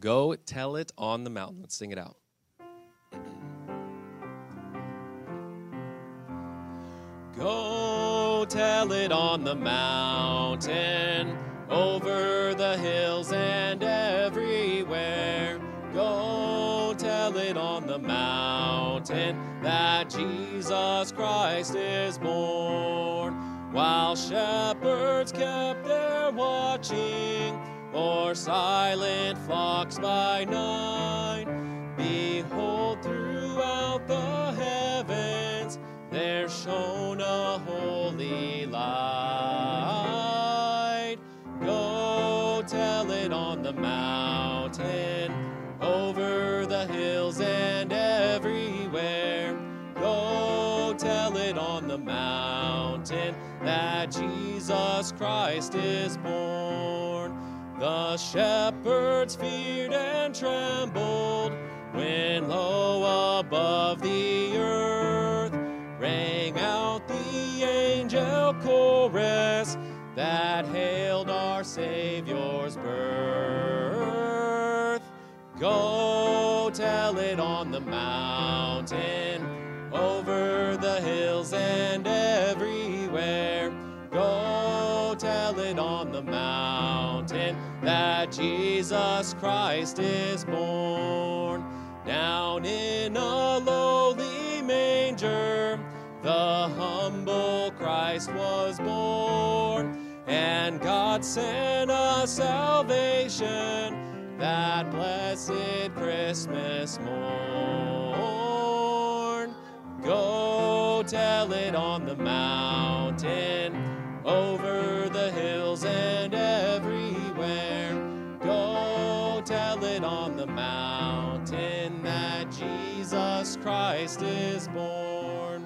Go tell it on the mountain. Let's sing it out. Go tell it on the mountain, over the hills and everywhere. Go tell it on the mountain that Jesus Christ is born. While shepherds kept their watching o'er silent flocks by night, behold, throughout the heavens there shone a holy light. Go tell it on the mountain, over the hills and everywhere. Go tell it on the mountain that Jesus Christ is born. The shepherds feared and trembled when low above the earth rang out the angel chorus that hailed our Savior's birth. Go tell it on the mountain, over the hills and everywhere. Go tell it on the mountain that Jesus Christ is born. Down in a lowly manger, the humble Christ was born, and God sent us salvation that blessed Christmas morn. Go tell it on the mountain, over the hills and everywhere. Go tell it on the mountain that Jesus Christ is born.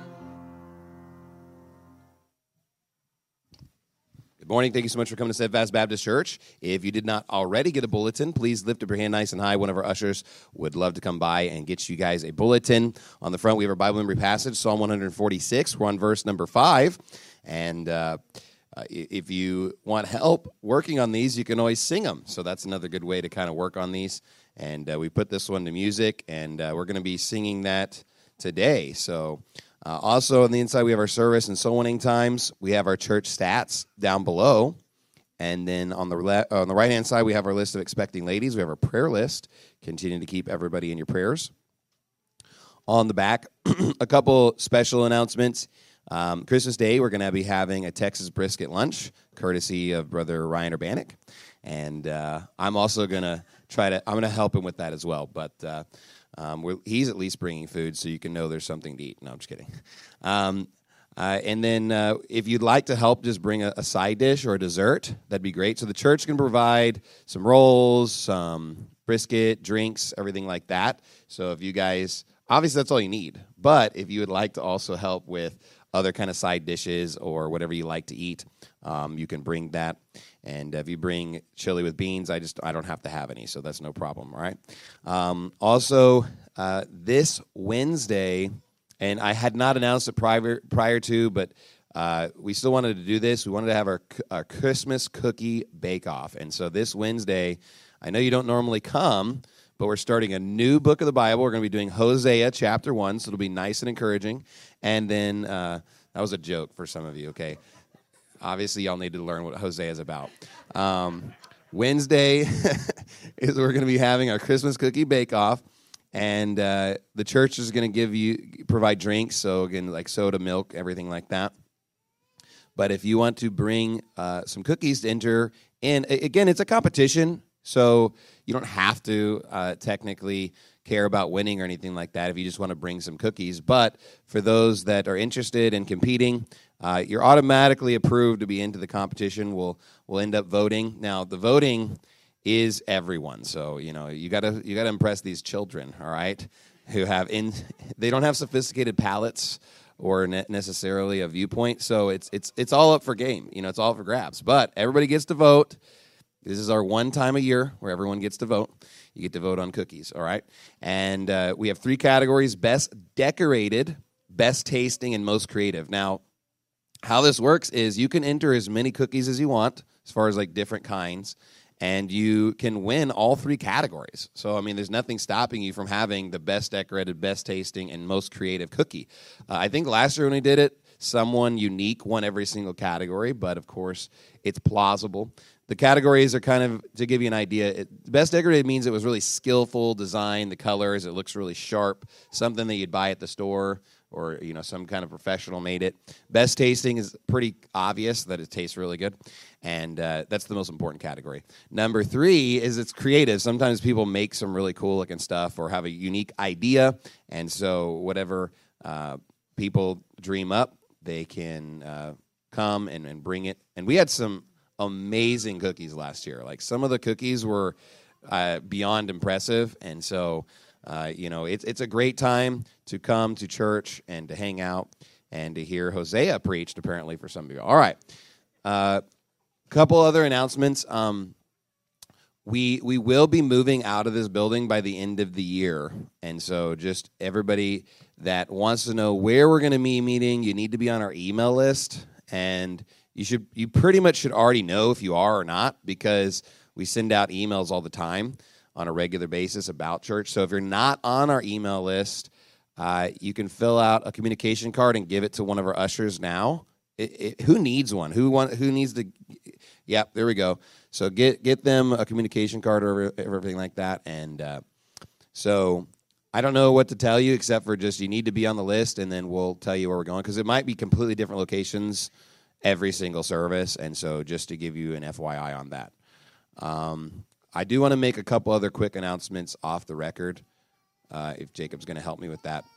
Good morning. Thank you so much for coming to Steadfast Baptist Church. If you did not already get a bulletin, please lift up your hand nice and high. One of our ushers would love to come by and get you guys a bulletin. On the front, we have our Bible memory passage, Psalm 146. We're on verse number 5. And if you want help working on these, you can always sing them. So that's another good way to kind of work on these. And we put this one to music, and we're going to be singing that today. So also on the inside, we have our service and soul winning times. We have our church stats down below. And then on the right-hand side, we have our list of expecting ladies. We have our prayer list. Continue to keep everybody in your prayers. On the back, a couple special announcements. Christmas Day, we're going to be having a Texas brisket lunch, courtesy of Brother Ryan Urbanik. And I'm also going to I'm going to help him with that as well. But he's at least bringing food, so you can know there's something to eat. No, I'm just kidding. And then if you'd like to help, just bring a side dish or a dessert. That'd be great. So the church can provide some rolls, some brisket, drinks, everything like that. So if you guys, obviously that's all you need. But if you would like to also help with other kind of side dishes or whatever you like to eat, you can bring that. And if you bring chili with beans, I don't have to have any, so that's no problem, all right? Also, this Wednesday, and I had not announced it prior to, but we still wanted to do this. We wanted to have our Christmas cookie bake-off. And so this Wednesday, I know you don't normally come, but we're starting a new book of the Bible. We're going to be doing Hosea chapter 1, so it'll be nice and encouraging. And then, that was a joke for some of you, okay? Obviously, y'all need to learn what Hosea is about. Wednesday is we're going to be having our Christmas cookie bake-off, and the church is going to provide drinks, so again, like soda, milk, everything like that. But if you want to bring some cookies to enter in, again, it's a competition, so you don't have to technically care about winning or anything like that if you just want to bring some cookies. But for those that are interested in competing, you're automatically approved to be into the competition. We'll end up voting. Now, the voting is everyone, so you gotta impress these children, all right, who they don't have sophisticated palates or necessarily a viewpoint. So it's all up for game. It's all for grabs. But everybody gets to vote. This is our one time a year where everyone gets to vote. You get to vote on cookies, all right? And we have 3 categories: best decorated, best tasting, and most creative. Now, how this works is you can enter as many cookies as you want, as far as like different kinds, and you can win all 3 categories. So, I mean, there's nothing stopping you from having the best decorated, best tasting, and most creative cookie. I think last year when we did it, someone unique won every single category, but of course, it's plausible. The categories are kind of, to give you an idea, best decorated means it was really skillful design, the colors, it looks really sharp, something that you'd buy at the store, or some kind of professional made it. Best tasting is pretty obvious that it tastes really good, and that's the most important category. Number 3 is it's creative. Sometimes people make some really cool looking stuff or have a unique idea, and so whatever people dream up, they can come and bring it. And we had some amazing cookies last year. Like, some of the cookies were beyond impressive, and so it's a great time to come to church and to hang out and to hear Hosea preached, apparently, for some of you. All right. Couple other announcements. We will be moving out of this building by the end of the year. And so just everybody that wants to know where we're going to be meeting, you need to be on our email list. And you pretty much should already know if you are or not, because we send out emails all the time on a regular basis about church. So if you're not on our email list, you can fill out a communication card and give it to one of our ushers now. Who needs one? Who needs to? Yep, there we go. So get them a communication card or everything like that. And so I don't know what to tell you except for just you need to be on the list, and then we'll tell you where we're going, because it might be completely different locations every single service. And so just to give you an FYI on that. I do want to make a couple other quick announcements off the record, if Jacob's going to help me with that.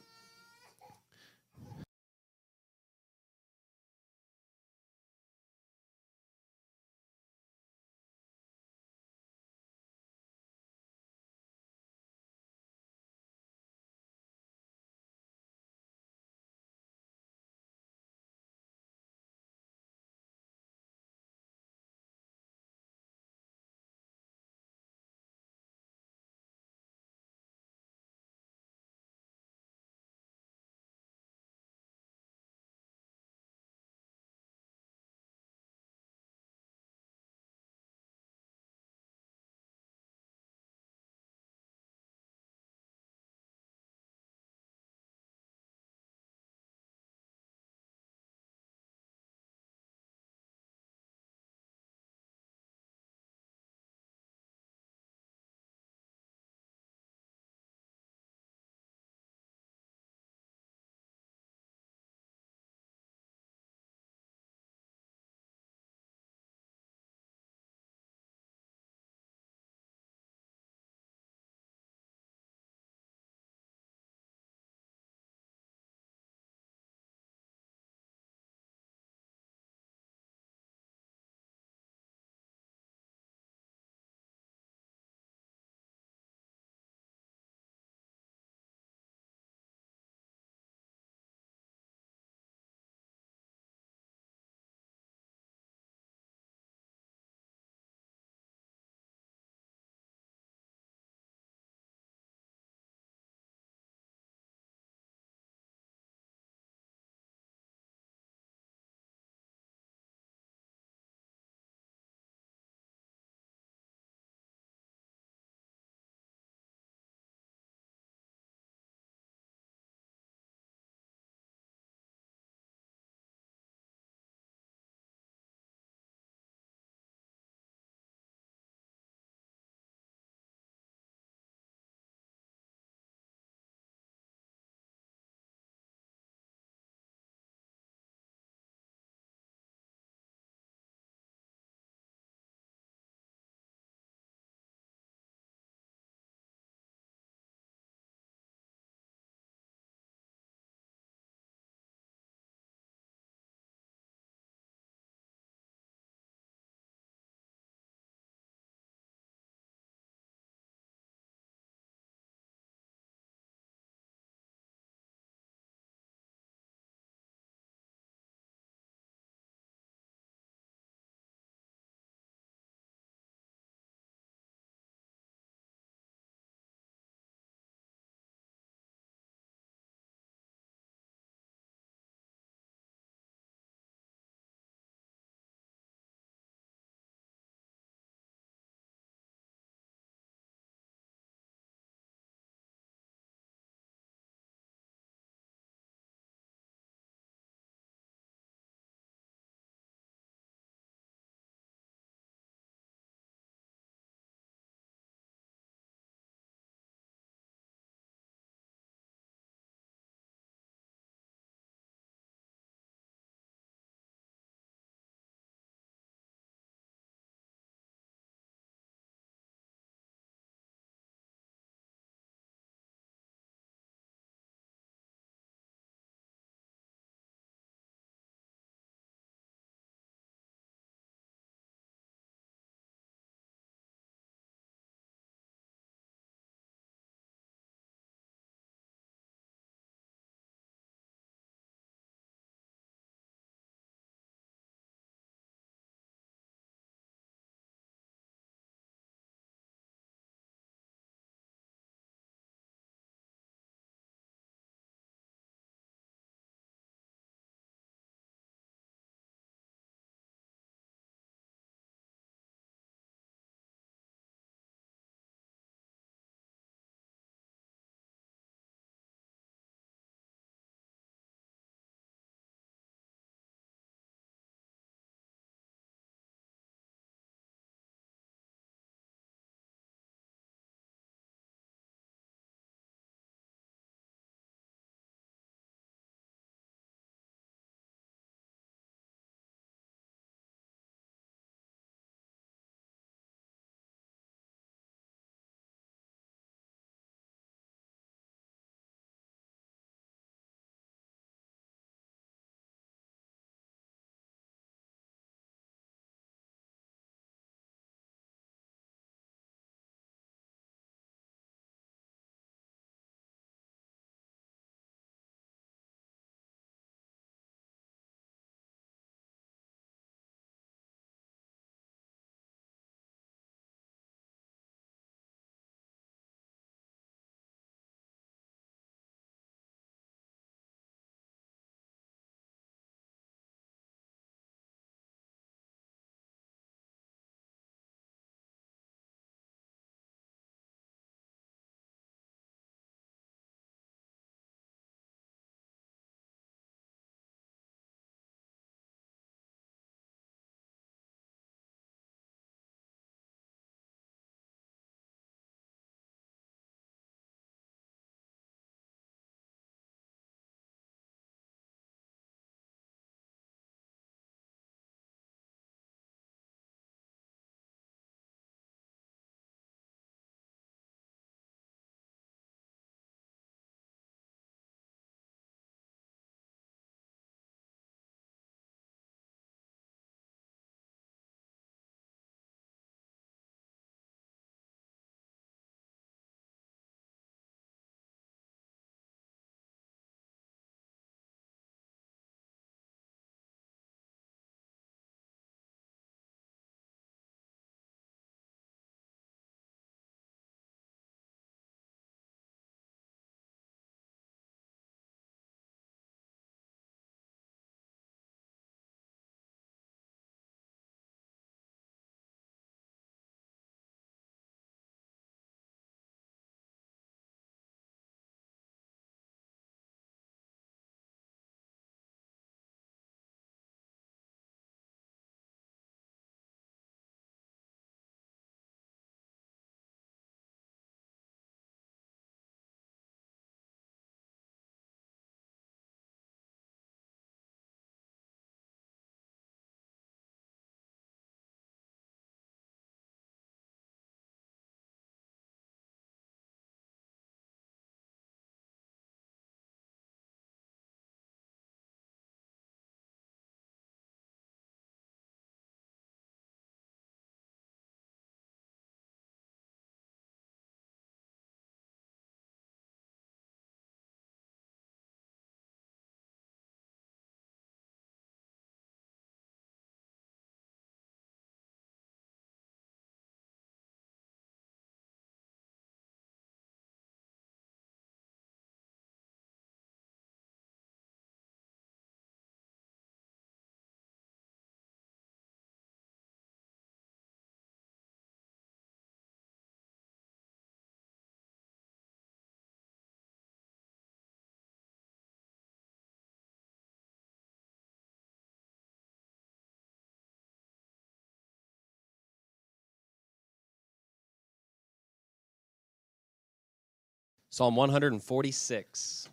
Psalm 146.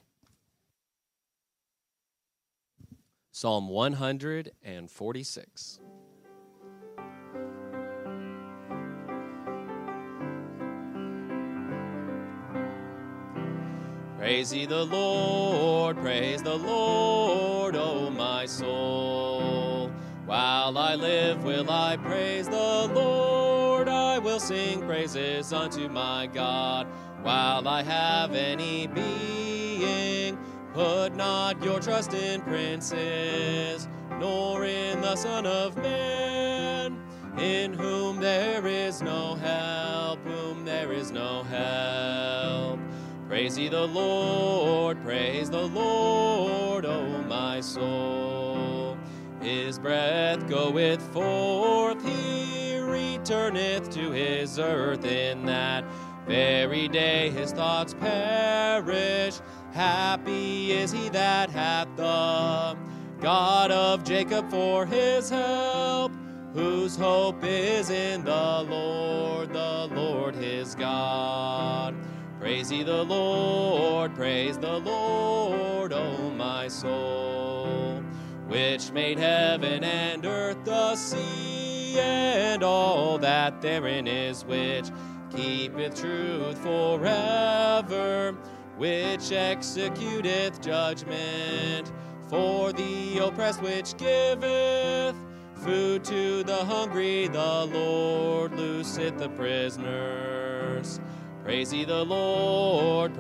Psalm 146. Praise ye the Lord, O my soul. While I live will I praise the Lord, I will sing praises unto my God. While I have any being, put not your trust in princes, nor in the Son of Man, in whom there is no help, Praise ye the Lord, O my soul. His breath goeth forth, he returneth to his earth. In that very day his thoughts perish. Happy is he that hath the God of Jacob for his help, whose hope is in the Lord his God. Praise ye the Lord, O my soul, which made heaven and earth, the sea, and all that therein is, which keepeth truth forever, which executeth judgment for the oppressed, which giveth food to the hungry. The Lord looseth the prisoners. Praise ye the Lord,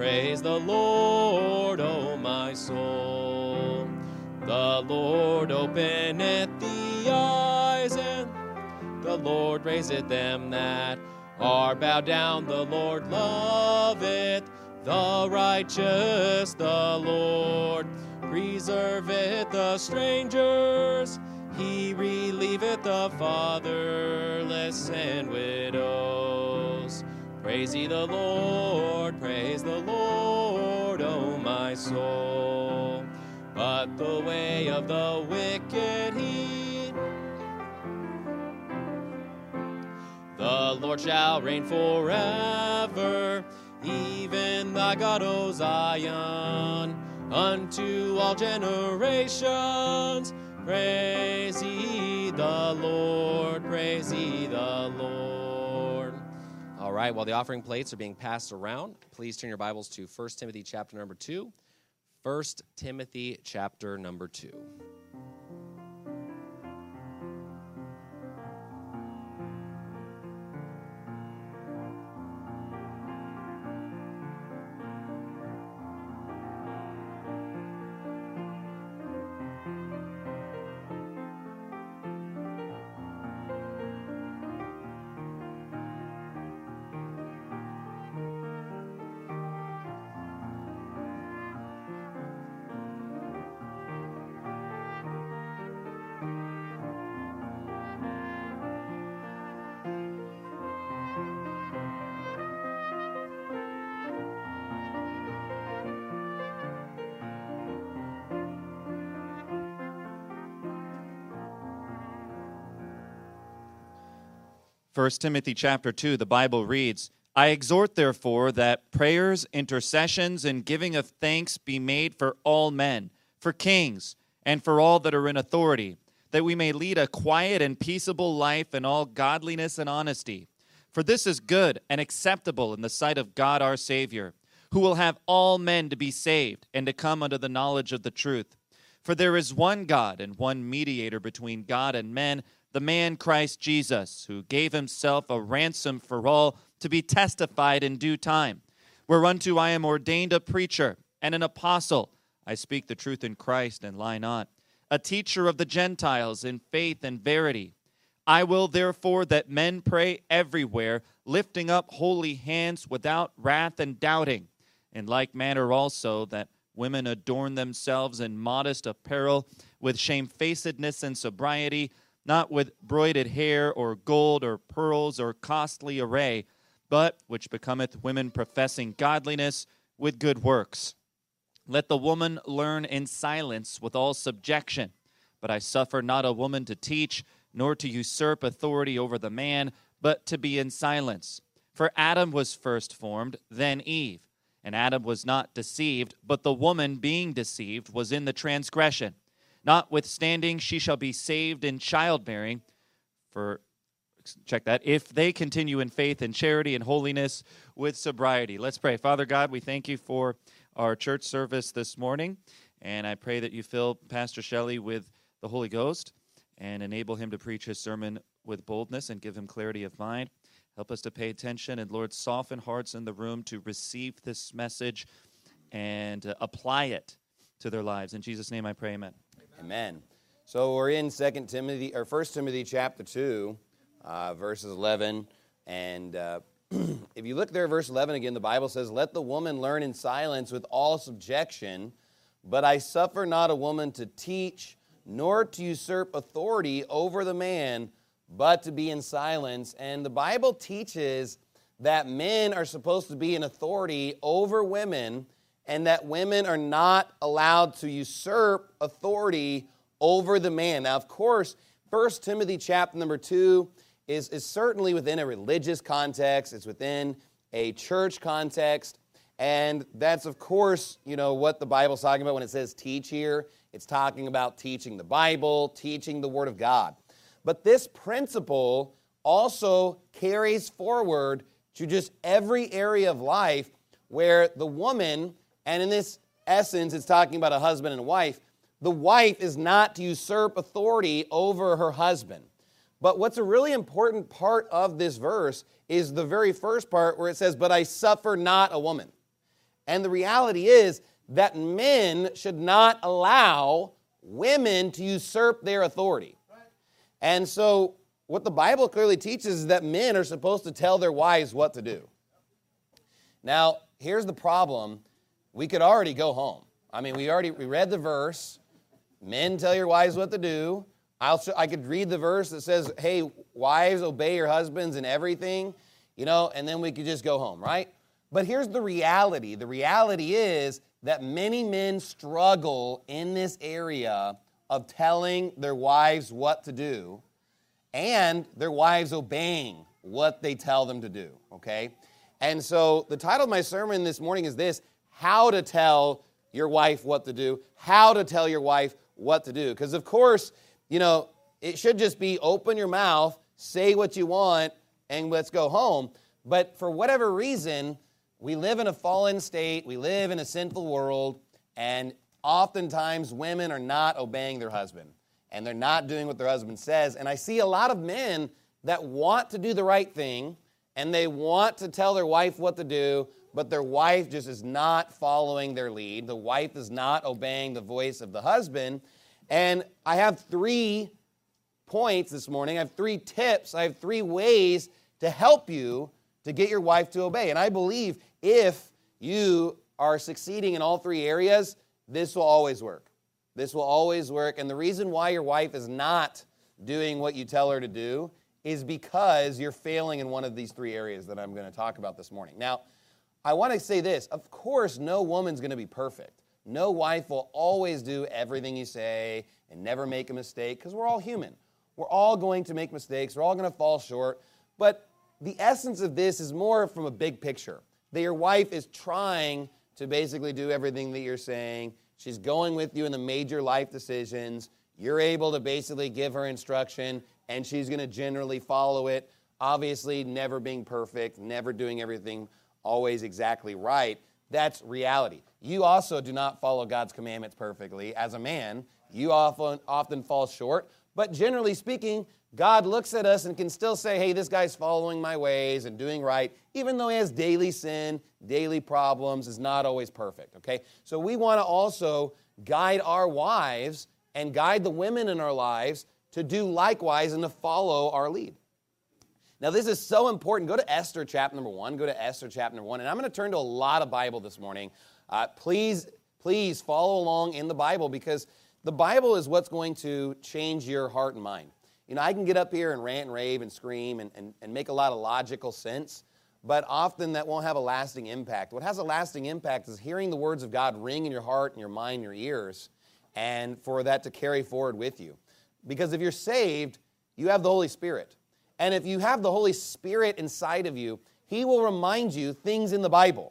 O my soul. The Lord openeth the eyes, and the Lord raiseth them that are bowed down. The Lord loveth the righteous. The Lord preserveth the strangers. He relieveth the fatherless and widows. Praise ye the Lord, O my soul. But the way of the wicked the Lord shall reign forever, even thy God, O Zion, unto all generations. Praise ye the Lord, All right, while the offering plates are being passed around, please turn your Bibles to 1 Timothy chapter number 2. 1 Timothy chapter number 2. First Timothy chapter 2, the Bible reads, I exhort, therefore, that prayers, intercessions, and giving of thanks be made for all men, for kings, and for all that are in authority, that we may lead a quiet and peaceable life in all godliness and honesty. For this is good and acceptable in the sight of God our Savior, who will have all men to be saved and to come unto the knowledge of the truth. For there is one God and one mediator between God and men, the man Christ Jesus, who gave himself a ransom for all, to be testified in due time. Whereunto I am ordained a preacher and an apostle. I speak the truth in Christ and lie not. A teacher of the Gentiles in faith and verity. I will therefore that men pray everywhere, lifting up holy hands without wrath and doubting. In like manner also that women adorn themselves in modest apparel, with shamefacedness and sobriety, not with broided hair or gold or pearls or costly array, but which becometh women professing godliness with good works. Let the woman learn in silence with all subjection. But I suffer not a woman to teach, nor to usurp authority over the man, but to be in silence. For Adam was first formed, then Eve. And Adam was not deceived, but the woman being deceived was in the transgression. Notwithstanding, she shall be saved in childbearing, check that, if they continue in faith and charity and holiness with sobriety. Let's pray. Father God, we thank you for our church service this morning, and I pray that you fill Pastor Shelley with the Holy Ghost and enable him to preach his sermon with boldness and give him clarity of mind. Help us to pay attention, and Lord, soften hearts in the room to receive this message and apply it to their lives. In Jesus' name I pray, amen. Amen. So we're in 1 Timothy chapter 2, verses 11. And if you look there, verse 11 again, the Bible says, "Let the woman learn in silence with all subjection, but I suffer not a woman to teach, nor to usurp authority over the man, but to be in silence." And the Bible teaches that men are supposed to be in authority over women, and that women are not allowed to usurp authority over the man. Now, of course, 1 Timothy chapter number 2 is certainly within a religious context. It's within a church context. And that's, of course, what the Bible's talking about when it says teach here. It's talking about teaching the Bible, teaching the Word of God. But this principle also carries forward to just every area of life where the woman, and in this essence, it's talking about a husband and a wife, the wife is not to usurp authority over her husband. But what's a really important part of this verse is the very first part where it says, "But I suffer not a woman." And the reality is that men should not allow women to usurp their authority. And so what the Bible clearly teaches is that men are supposed to tell their wives what to do. Now, here's the problem. We could already go home. I mean, we read the verse. Men, tell your wives what to do. I could read the verse that says, hey, wives, obey your husbands in everything, and then we could just go home, right? But here's the reality. The reality is that many men struggle in this area of telling their wives what to do and their wives obeying what they tell them to do, okay? And so the title of my sermon this morning is this: how to tell your wife what to do, how to tell your wife what to do. Because, of course, it should just be open your mouth, say what you want, and let's go home. But for whatever reason, we live in a fallen state, we live in a sinful world, and oftentimes women are not obeying their husband, and they're not doing what their husband says. And I see a lot of men that want to do the right thing, and they want to tell their wife what to do, but their wife just is not following their lead. The wife is not obeying the voice of the husband. And I have 3 points this morning. I have 3 tips. I have 3 ways to help you to get your wife to obey. And I believe if you are succeeding in all 3 areas, this will always work. This will always work. And the reason why your wife is not doing what you tell her to do is because you're failing in one of these 3 areas that I'm going to talk about this morning. Now, I want to say this. Of course, no woman's going to be perfect. No wife will always do everything you say and never make a mistake, because we're all human. We're all going to make mistakes. We're all going to fall short. But the essence of this is more from a big picture, that your wife is trying to basically do everything that you're saying. She's going with you in the major life decisions. You're able to basically give her instruction, and she's going to generally follow it. Obviously, never being perfect, never doing everything always exactly right. That's reality. You also do not follow God's commandments perfectly. As a man, you often fall short. But generally speaking, God looks at us and can still say, hey, this guy's following my ways and doing right, even though he has daily sin, daily problems, is not always perfect, okay? So we want to also guide our wives and guide the women in our lives to do likewise and to follow our lead. Now, this is so important. Go to Esther chapter number 1. Go to Esther chapter number 1. And I'm going to turn to a lot of Bible this morning. Please follow along in the Bible, because the Bible is what's going to change your heart and mind. I can get up here and rant and rave and scream and make a lot of logical sense, but often that won't have a lasting impact. What has a lasting impact is hearing the words of God ring in your heart and your mind and your ears, and for that to carry forward with you. Because if you're saved, you have the Holy Spirit. And if you have the Holy Spirit inside of you, He will remind you things in the Bible.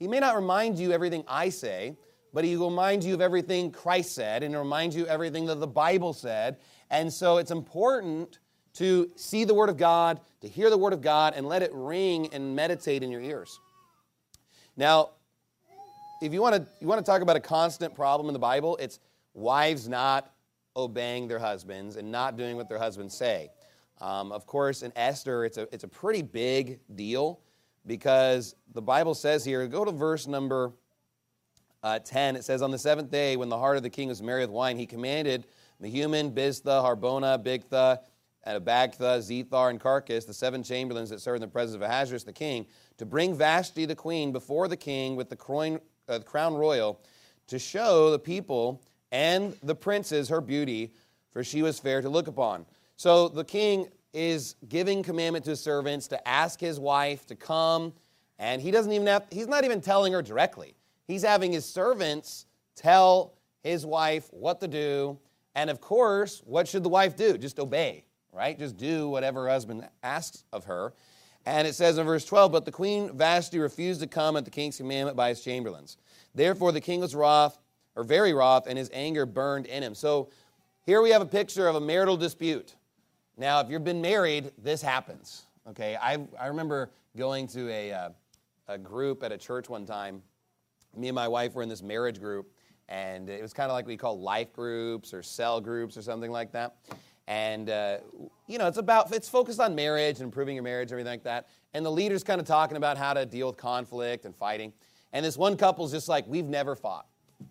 he may not remind you everything I say, but he will remind you of everything Christ said, and he'll remind you everything that the Bible said. And so it's important to see the Word of God, to hear the Word of God, and let it ring and meditate in your ears. Now, if you want to talk about a constant problem in the Bible, it's wives not obeying their husbands and not doing what their husbands say. Of course, in Esther, it's a pretty big deal because the Bible says here, go to verse number 10. It says, on the seventh day, when the heart of the king was merry with wine, he commanded Mehuman, Biztha, Harbona, Bigtha, and Abagtha, Zethar, and Carcass, the 7 chamberlains that served in the presence of Ahasuerus the king, to bring Vashti the queen before the king with the crown royal, to show the people and the princes her beauty, for she was fair to look upon. So the king is giving commandment to his servants to ask his wife to come, and he's not even telling her directly. He's having his servants tell his wife what to do, and of course, what should the wife do? Just obey, right? Just do whatever her husband asks of her. And it says in verse 12, but the queen Vashti refused to come at the king's commandment by his chamberlains. Therefore the king was very wroth, and his anger burned in him. So here we have a picture of a marital dispute. Now, if you've been married, this happens. Okay, I remember going to a group at a church one time. Me and my wife were in this marriage group, and it was kind of like we call life groups or cell groups or something like that. And, it's focused on marriage and improving your marriage and everything like that. And the leader's kind of talking about how to deal with conflict and fighting. And this one couple's just like, we've never fought.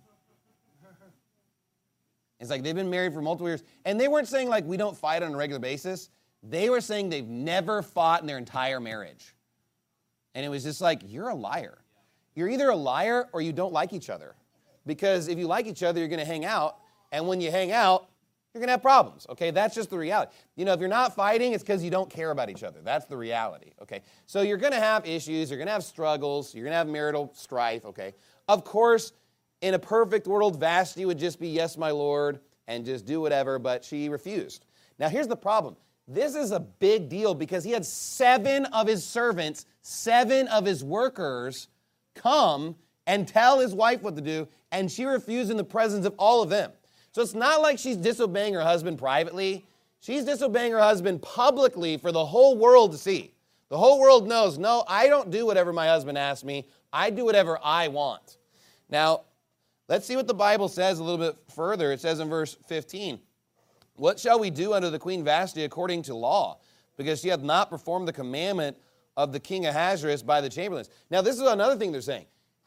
It's like they've been married for multiple years. And they weren't saying like we don't fight on a regular basis. They were saying they've never fought in their entire marriage. And it was just like, you're a liar. You're either a liar or you don't like each other. Because if you like each other, you're going to hang out. And when you hang out, you're going to have problems, okay? That's just the reality. If you're not fighting, it's because you don't care about each other. That's the reality, okay? So you're going to have issues. You're going to have struggles. You're going to have marital strife, okay? Of course, in a perfect world, Vashti would just be, yes, my Lord, and just do whatever, but she refused. Now, here's the problem. This is a big deal because he had 7 of his servants, 7 of his workers come and tell his wife what to do, and she refused in the presence of all of them. So it's not like she's disobeying her husband privately. She's disobeying her husband publicly for the whole world to see. The whole world knows, no, I don't do whatever my husband asks me. I do whatever I want. Now, let's see what the Bible says a little bit further. It says in verse 15, what shall we do unto the queen Vashti according to law? Because she hath not performed the commandment of the king Ahasuerus by the chamberlains. Now, this is another thing they're saying.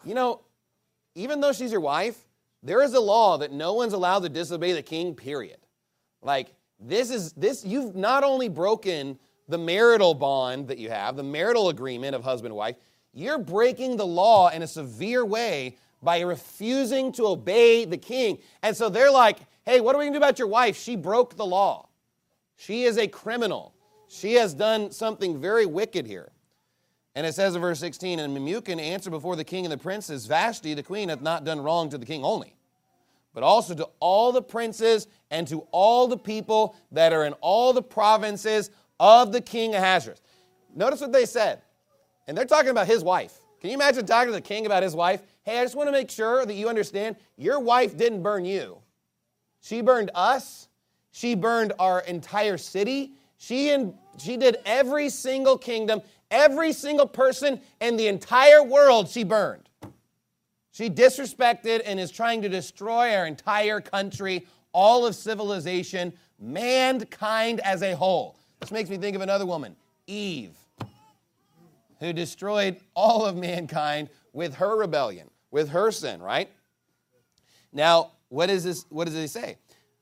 Even though she's your wife, there is a law that no one's allowed to disobey the king, period. Like, you've not only broken the marital bond that you have, the marital agreement of husband and wife, you're breaking the law in a severe way by refusing to obey the king. And so they're like, hey, what are we going to do about your wife? She broke the law. She is a criminal. She has done something very wicked here. And it says in verse 16, and Memucan answered before the king and the princes, Vashti the queen hath not done wrong to the king only, but also to all the princes and to all the people that are in all the provinces of the king Ahasuerus. Notice what they said. And they're talking about his wife. Can you imagine talking to the king about his wife? Hey, I just want to make sure that you understand your wife didn't burn you. She burned us. She burned our entire city. She did every single kingdom, every single person in the entire world she burned. She disrespected and is trying to destroy our entire country, all of civilization, mankind as a whole. This makes me think of another woman, Eve, who destroyed all of mankind with her rebellion, with her sin, right? Now, what does it say?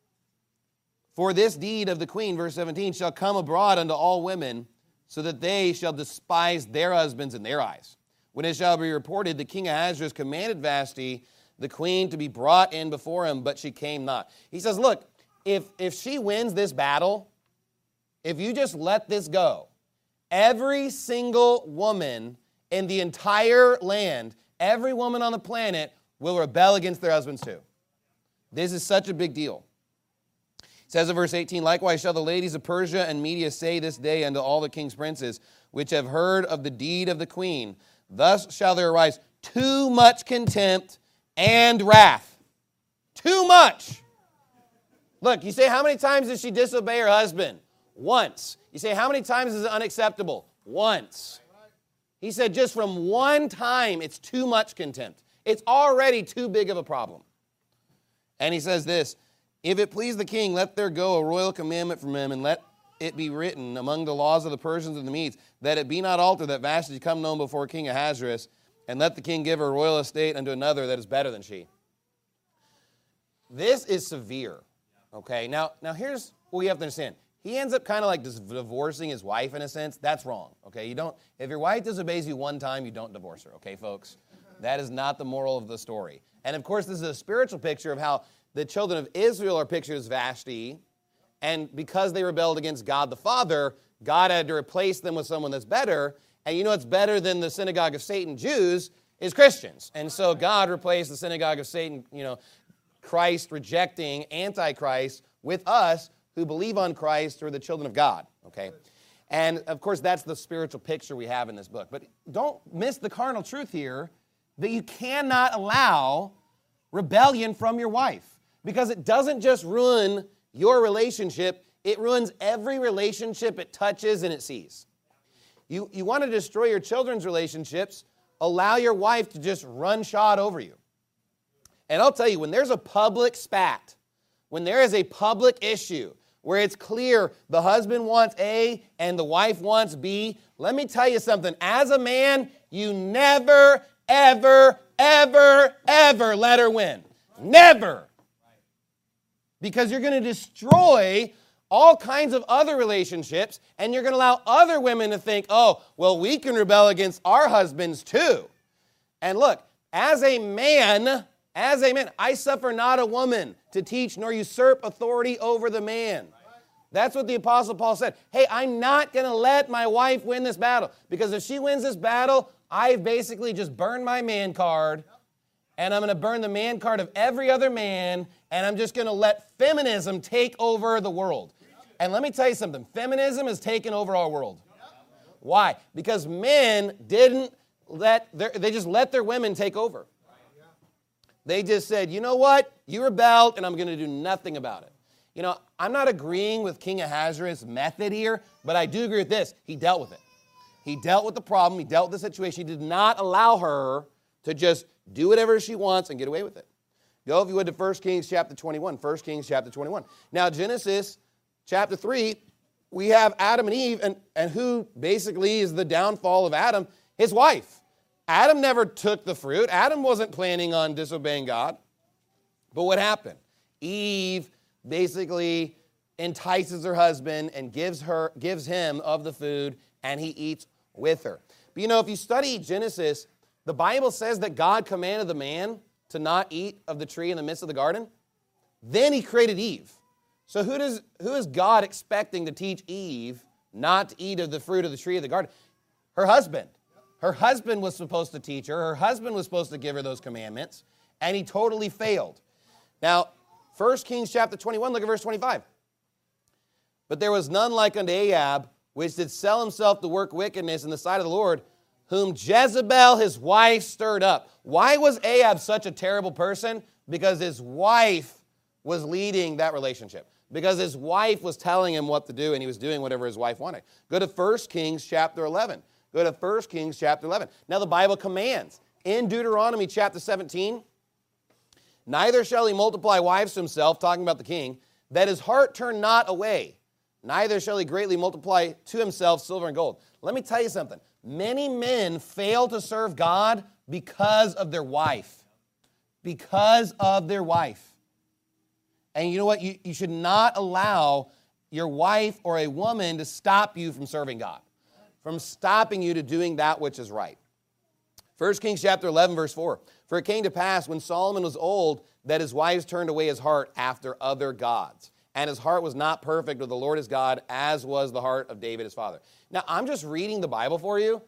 For this deed of the queen, verse 17, shall come abroad unto all women, so that they shall despise their husbands in their eyes. When it shall be reported, the king Ahasuerus commanded Vashti, the queen, to be brought in before him, but she came not. He says, look, if she wins this battle, if you just let this go, every single woman in the entire land, every woman on the planet will rebel against their husbands too. This is such a big deal. It says in verse 18, likewise shall the ladies of Persia and Media say this day unto all the king's princes, which have heard of the deed of the queen, thus shall there arise too much contempt and wrath. Too much. Look, you say, how many times did she disobey her husband? Once. You say, how many times is it unacceptable? Once. He said, just from one time, it's too much contempt. It's already too big of a problem. And he says this, if it please the king, let there go a royal commandment from him, and let it be written among the laws of the Persians and the Medes, that it be not altered, that Vashti come known before King Ahasuerus, and let the king give her royal estate unto another that is better than she. This is severe, okay? Now here's what we have to understand. He ends up kind of like divorcing his wife in a sense. That's wrong, okay? If your wife disobeys you one time, you don't divorce her, okay, folks? That is not the moral of the story. And of course, this is a spiritual picture of how the children of Israel are pictured as Vashti, and because they rebelled against God the Father, God had to replace them with someone that's better. And you know what's better than the synagogue of Satan, Jews, is Christians. And so God replaced the synagogue of Satan, Christ rejecting Antichrist with us who believe on Christ who are the children of God, okay? And of course, that's the spiritual picture we have in this book. But don't miss the carnal truth here that you cannot allow rebellion from your wife, because it doesn't just ruin your relationship, it ruins every relationship it touches and it sees. You want to destroy your children's relationships, allow your wife to just run shot over you. And I'll tell you, when there's a public spat, when there is a public issue where it's clear the husband wants A and the wife wants B, let me tell you something. As a man, you never, ever, ever, ever let her win. Never. Because you're going to destroy all kinds of other relationships, and you're going to allow other women to think, oh, well, we can rebel against our husbands too. And look, as a man, I suffer not a woman to teach nor usurp authority over the man. That's what the Apostle Paul said. Hey, I'm not going to let my wife win this battle, because if she wins this battle, I've basically just burned my man card, and I'm going to burn the man card of every other man, and I'm just going to let feminism take over the world. And let me tell you something. Feminism has taken over our world. Why? Because men they just let their women take over. They just said, you know what? You rebelled, and I'm going to do nothing about it. I'm not agreeing with King Ahasuerus' method here, but I do agree with this. He dealt with it. He dealt with the problem. He dealt with the situation. He did not allow her to just do whatever she wants and get away with it. Go, if you would, to 1 Kings chapter 21. 1 Kings chapter 21. Now, Genesis chapter 3, we have Adam and Eve, and who basically is the downfall of Adam? His wife. Adam never took the fruit. Adam wasn't planning on disobeying God. But what happened? Eve basically entices her husband and gives him of the food, and he eats with her. But if you study Genesis, the Bible says that God commanded the man to not eat of the tree in the midst of the garden. Then he created Eve. So who is God expecting to teach Eve not to eat of the fruit of the tree of the garden? Her husband. Her husband was supposed to teach her. Her husband was supposed to give her those commandments, and he totally failed. Now, 1 Kings chapter 21, look at verse 25. But there was none like unto Ahab, which did sell himself to work wickedness in the sight of the Lord, whom Jezebel his wife stirred up. Why was Ahab such a terrible person? Because his wife was leading that relationship. Because his wife was telling him what to do, and he was doing whatever his wife wanted. Go to 1 Kings chapter 11. Go to 1 Kings chapter 11. Now the Bible commands in Deuteronomy chapter 17, neither shall he multiply wives to himself, talking about the king, that his heart turn not away. Neither shall he greatly multiply to himself silver and gold. Let me tell you something. Many men fail to serve God because of their wife. Because of their wife. And you know what? You should not allow your wife or a woman to stop you from serving God, from stopping you to doing that which is right. 1 Kings chapter 11, verse 4. For it came to pass when Solomon was old that his wives turned away his heart after other gods. And his heart was not perfect with the Lord his God, as was the heart of David his father. Now, I'm just reading the Bible for you.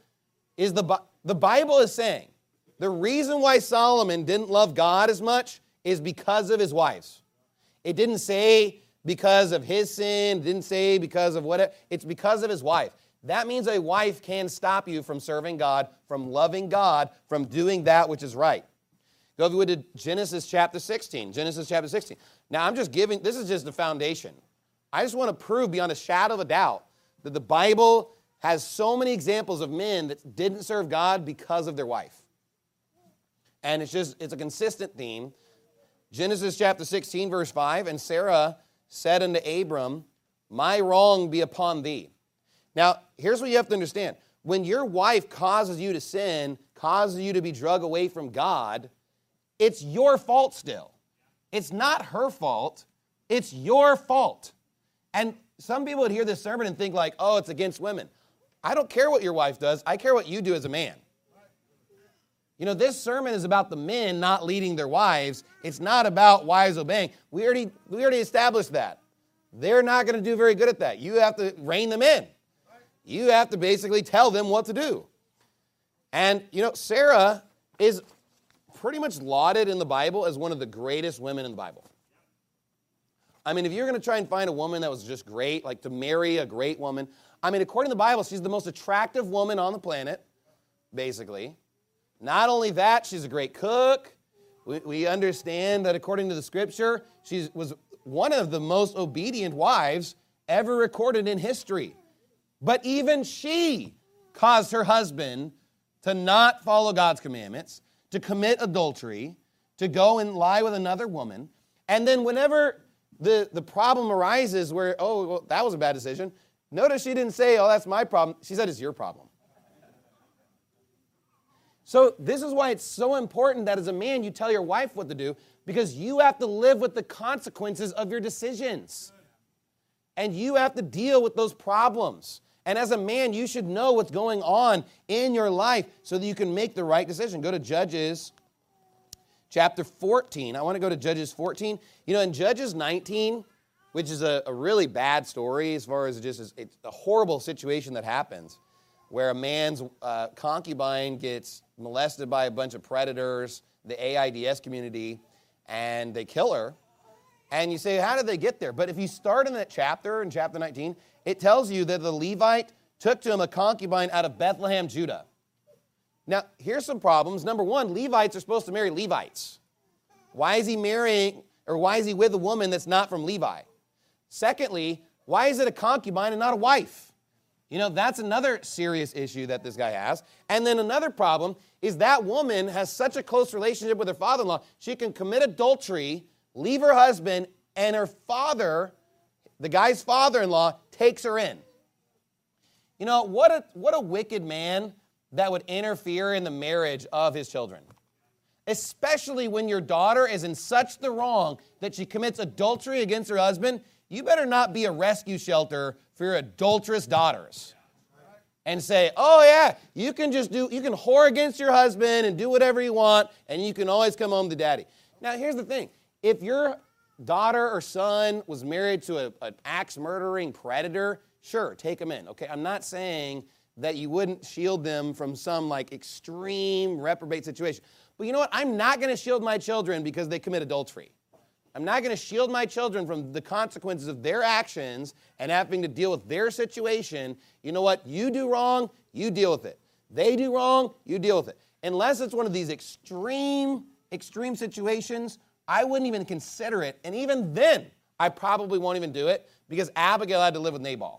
The Bible is saying the reason why Solomon didn't love God as much is because of his wives. It didn't say because of his sin. It didn't say because of what. It's because of his wife. That means a wife can stop you from serving God, from loving God, from doing that which is right. Go if you would to Genesis chapter 16. Genesis chapter 16. Now, this is just the foundation. I just want to prove beyond a shadow of a doubt that the Bible has so many examples of men that didn't serve God because of their wife. And it's a consistent theme. Genesis chapter 16, verse 5, and Sarah said unto Abram, my wrong be upon thee. Now, here's what you have to understand. When your wife causes you to sin, causes you to be dragged away from God, it's your fault still. It's not her fault. It's your fault. And some people would hear this sermon and think like, oh, it's against women. I don't care what your wife does. I care what you do as a man. You know, this sermon is about the men not leading their wives. It's not about wives obeying. We already established that. They're not going to do very good at that. You have to rein them in. You have to basically tell them what to do. And, you know, Sarah is pretty much lauded in the Bible as one of the greatest women in the Bible. I mean, if you're going to try and find a woman that was just great, like to marry a great woman, I mean, according to the Bible, she's the most attractive woman on the planet, basically. Not only that, she's a great cook. We understand that according to the Scripture, she was one of the most obedient wives ever recorded in history. But even she caused her husband to not follow God's commandments, to commit adultery, to go and lie with another woman. And then whenever the problem arises where, oh, well, that was a bad decision, notice she didn't say, oh, that's my problem. She said, it's your problem. So this is why it's so important that as a man you tell your wife what to do, because you have to live with the consequences of your decisions. And you have to deal with those problems. And as a man, you should know what's going on in your life so that you can make the right decision. Go to Judges chapter 14. I want to go to Judges 14. You know, in Judges 19, which is a really bad story as far as it's a horrible situation that happens, where a man's concubine gets molested by a bunch of predators, the AIDS community, and they kill her. And you say, how did they get there? But if you start in that chapter, in chapter 19, it tells you that the Levite took to him a concubine out of Bethlehem, Judah. Now, here's some problems. Number one, Levites are supposed to marry Levites. Why is he with a woman that's not from Levi? Secondly, why is it a concubine and not a wife? You know, that's another serious issue that this guy has. And then another problem is that woman has such a close relationship with her father-in-law, she can commit adultery, leave her husband, and her father, the guy's father-in-law, takes her in. You know, what a wicked man that would interfere in the marriage of his children. Especially when your daughter is in such the wrong that she commits adultery against her husband. You better not be a rescue shelter for your adulterous daughters. And say, oh yeah, you can whore against your husband and do whatever you want, and you can always come home to daddy. Now, here's the thing. If your daughter or son was married to an axe-murdering predator, sure, take them in, okay? I'm not saying that you wouldn't shield them from some, like, extreme reprobate situation. But you know what? I'm not going to shield my children because they commit adultery. I'm not going to shield my children from the consequences of their actions and having to deal with their situation. You know what? You do wrong, you deal with it. They do wrong, you deal with it. Unless it's one of these extreme situations, I wouldn't even consider it. And even then, I probably won't even do it because Abigail had to live with Nabal.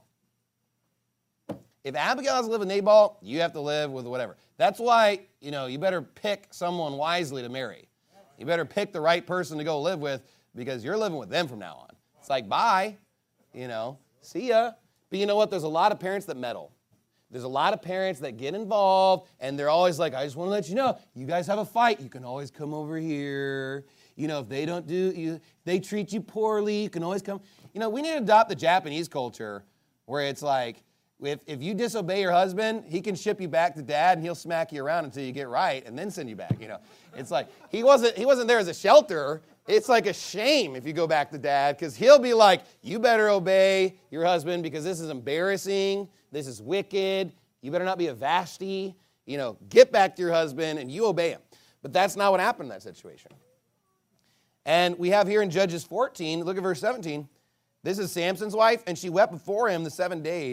If Abigail has to live with Nabal, you have to live with whatever. That's why, you know, you better pick someone wisely to marry. You better pick the right person to go live with because you're living with them from now on. It's like, bye, you know, see ya. But you know what? There's a lot of parents that meddle. There's a lot of parents that get involved, and they're always like, I just want to let you know, you guys have a fight, you can always come over here. You know, if they don't they treat you poorly, you can always come. You know, we need to adopt the Japanese culture where it's like, if you disobey your husband, he can ship you back to dad, and he'll smack you around until you get right, and then send you back. You know, it's like he wasn't there as a shelter. It's like a shame if you go back to dad because he'll be like, you better obey your husband because this is embarrassing. This is wicked. You better not be a Vashti. You know, get back to your husband and you obey him. But that's not what happened in that situation. And we have here in Judges 14, look at verse 17. This is Samson's wife, and she wept before him the 7 days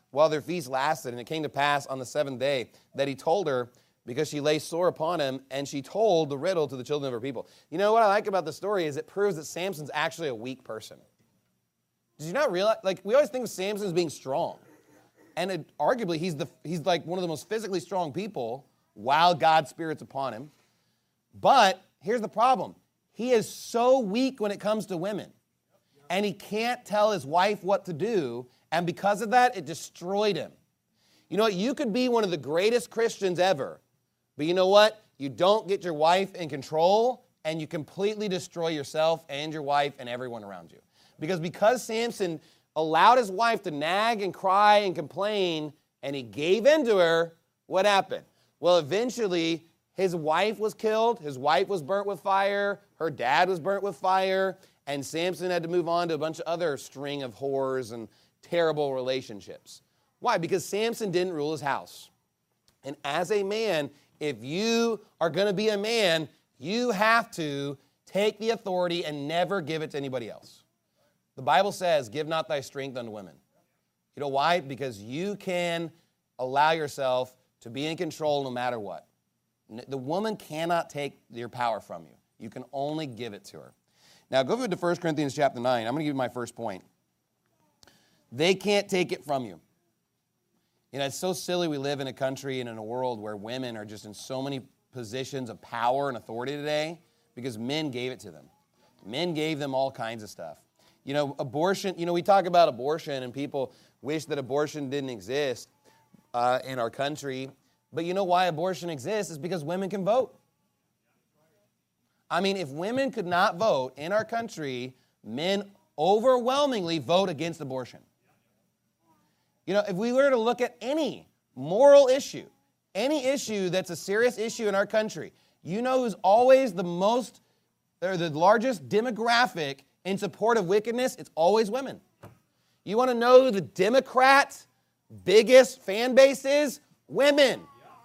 while their feast lasted. And it came to pass on the seventh day that he told her, because she lay sore upon him, and she told the riddle to the children of her people. You know what I like about the story is it proves that Samson's actually a weak person. Did you not realize? Like, we always think of Samson as being strong. And arguably, he's like one of the most physically strong people while God's Spirit's upon him. But here's the problem. He is so weak when it comes to women. And he can't tell his wife what to do. And because of that, it destroyed him. You know what? You could be one of the greatest Christians ever. But you know what? You don't get your wife in control, and you completely destroy yourself and your wife and everyone around you. Because Samson allowed his wife to nag and cry and complain, and he gave in to her, what happened? Well, eventually, his wife was killed. His wife was burnt with fire. Her dad was burnt with fire. And Samson had to move on to a bunch of other string of whores and terrible relationships. Why? Because Samson didn't rule his house. And as a man, if you are going to be a man, you have to take the authority and never give it to anybody else. The Bible says, give not thy strength unto women. You know why? Because you can allow yourself to be in control no matter what. The woman cannot take your power from you. You can only give it to her. Now, go to 1 Corinthians chapter 9. I'm going to give you my first point. They can't take it from you. You know, it's so silly we live in a country and in a world where women are just in so many positions of power and authority today because men gave it to them. Men gave them all kinds of stuff. You know, abortion, we talk about abortion and people wish that abortion didn't exist in our country. But you know why abortion exists is because women can vote. I mean, if women could not vote in our country, men overwhelmingly vote against abortion. You know, if we were to look at any moral issue, any issue that's a serious issue in our country, you know who's always the largest demographic in support of wickedness? It's always women. You want to know who the Democrat biggest fan base is? Women.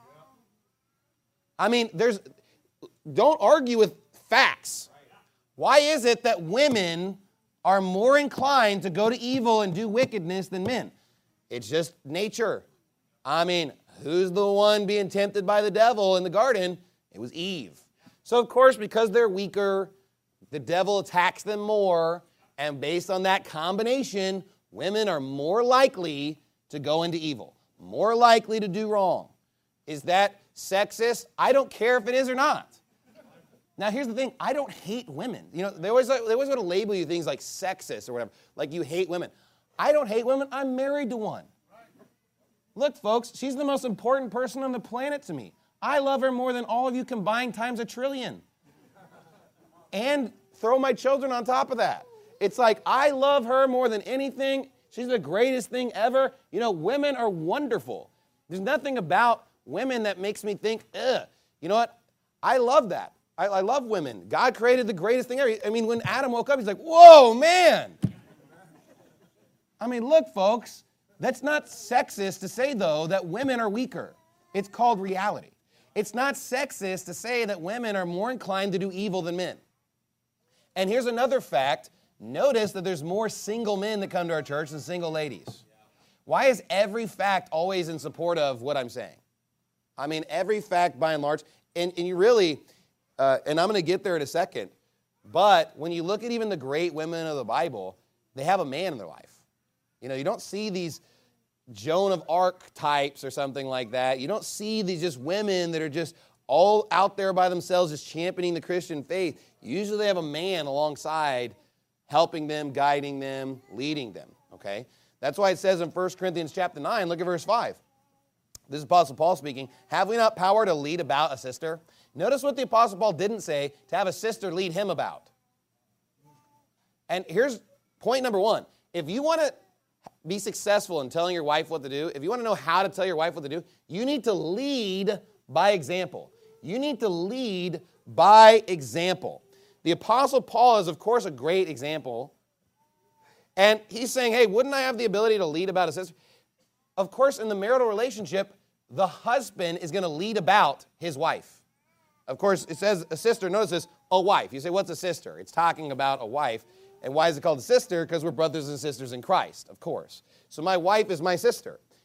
I mean, don't argue with facts. Why is it that women are more inclined to go to evil and do wickedness than men? It's just nature. I mean, who's the one being tempted by the devil in the garden? It was Eve. So, of course, because they're weaker, the devil attacks them more, and based on that combination, women are more likely to go into evil, more likely to do wrong. Is that sexist? I don't care if it is or not. Now, here's the thing. I don't hate women. You know, they always want to label you things like sexist or whatever, like you hate women. I don't hate women. I'm married to one. Look, folks, she's the most important person on the planet to me. I love her more than all of you combined times 1 trillion. And throw my children on top of that. It's like I love her more than anything. She's the greatest thing ever. You know, women are wonderful. There's nothing about women that makes me think, ugh. You know what? I love that. I love women. God created the greatest thing ever. I mean, when Adam woke up, he's like, whoa, man. I mean, look, folks, that's not sexist to say, though, that women are weaker. It's called reality. It's not sexist to say that women are more inclined to do evil than men. And here's another fact. Notice that there's more single men that come to our church than single ladies. Why is every fact always in support of what I'm saying? I mean, every fact by and large, and you really, and I'm going to get there in a second, but when you look at even the great women of the Bible, they have a man in their life. You know, you don't see these Joan of Arc types or something like that. You don't see these just women that are just all out there by themselves just championing the Christian faith. Usually they have a man alongside helping them, guiding them, leading them, okay? That's why it says in 1 Corinthians chapter 9, look at verse 5. This is Apostle Paul speaking. Have we not power to lead about a sister? Notice what the Apostle Paul didn't say, to have a sister lead him about. And here's point number one. If you want to be successful in telling your wife what to do, if you want to know how to tell your wife what to do, you need to lead by example. You need to lead by example. The Apostle Paul is, of course, a great example. And he's saying, hey, wouldn't I have the ability to lead about a sister? Of course, in the marital relationship, the husband is going to lead about his wife. Of course, it says a sister. Notice this, a wife. You say, what's a sister? It's talking about a wife. And why is it called a sister? Because we're brothers and sisters in Christ, of course. So my wife is my sister.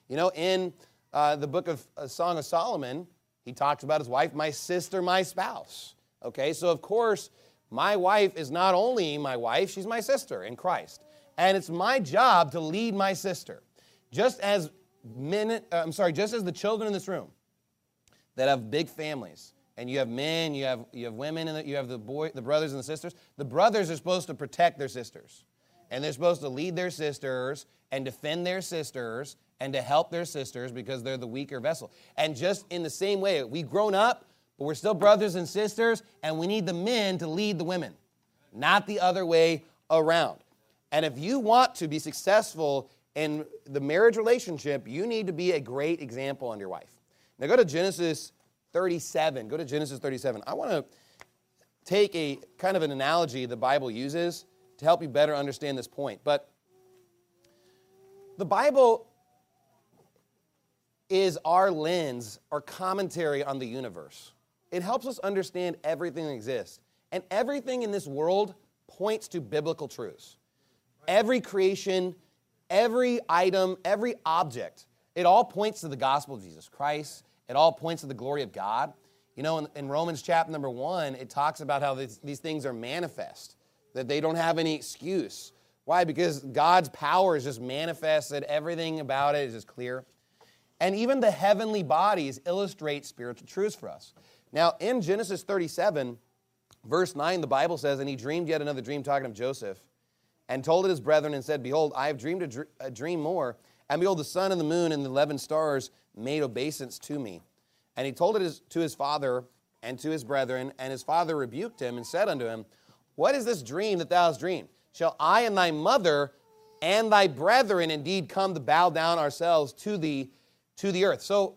You know, in the book of Song of Solomon, he talks about his wife, my sister, my spouse. Okay, so of course, my wife is not only my wife, she's my sister in Christ. And it's my job to lead my sister. Just as the children in this room that have big families, and you have men, you have women, and you have the brothers and the sisters. The brothers are supposed to protect their sisters. And they're supposed to lead their sisters and defend their sisters and to help their sisters because they're the weaker vessel. And just in the same way, we've grown up, but we're still brothers and sisters, and we need the men to lead the women, not the other way around. And if you want to be successful in the marriage relationship, you need to be a great example on your wife. Now go to Genesis 37. Go to Genesis 37. I want to take a kind of an analogy the Bible uses to help you better understand this point. But the Bible is our lens, our commentary on the universe. It helps us understand everything that exists. And everything in this world points to biblical truths. Every creation, every item, every object, it all points to the gospel of Jesus Christ. It all points to the glory of God. You know, in Romans chapter number 1, it talks about how these things are manifest, that they don't have any excuse. Why? Because God's power is just manifested. Everything about it is just clear. And even the heavenly bodies illustrate spiritual truths for us. Now, in Genesis 37, verse 9, the Bible says, and he dreamed yet another dream, talking of Joseph, and told it his brethren and said, behold, I have dreamed a dream more. And behold, the sun and the moon and the 11 stars made obeisance to me. And he told it to his father and to his brethren, and his father rebuked him and said unto him, what is this dream that thou hast dreamed? Shall I and thy mother and thy brethren indeed come to bow down ourselves to the earth? So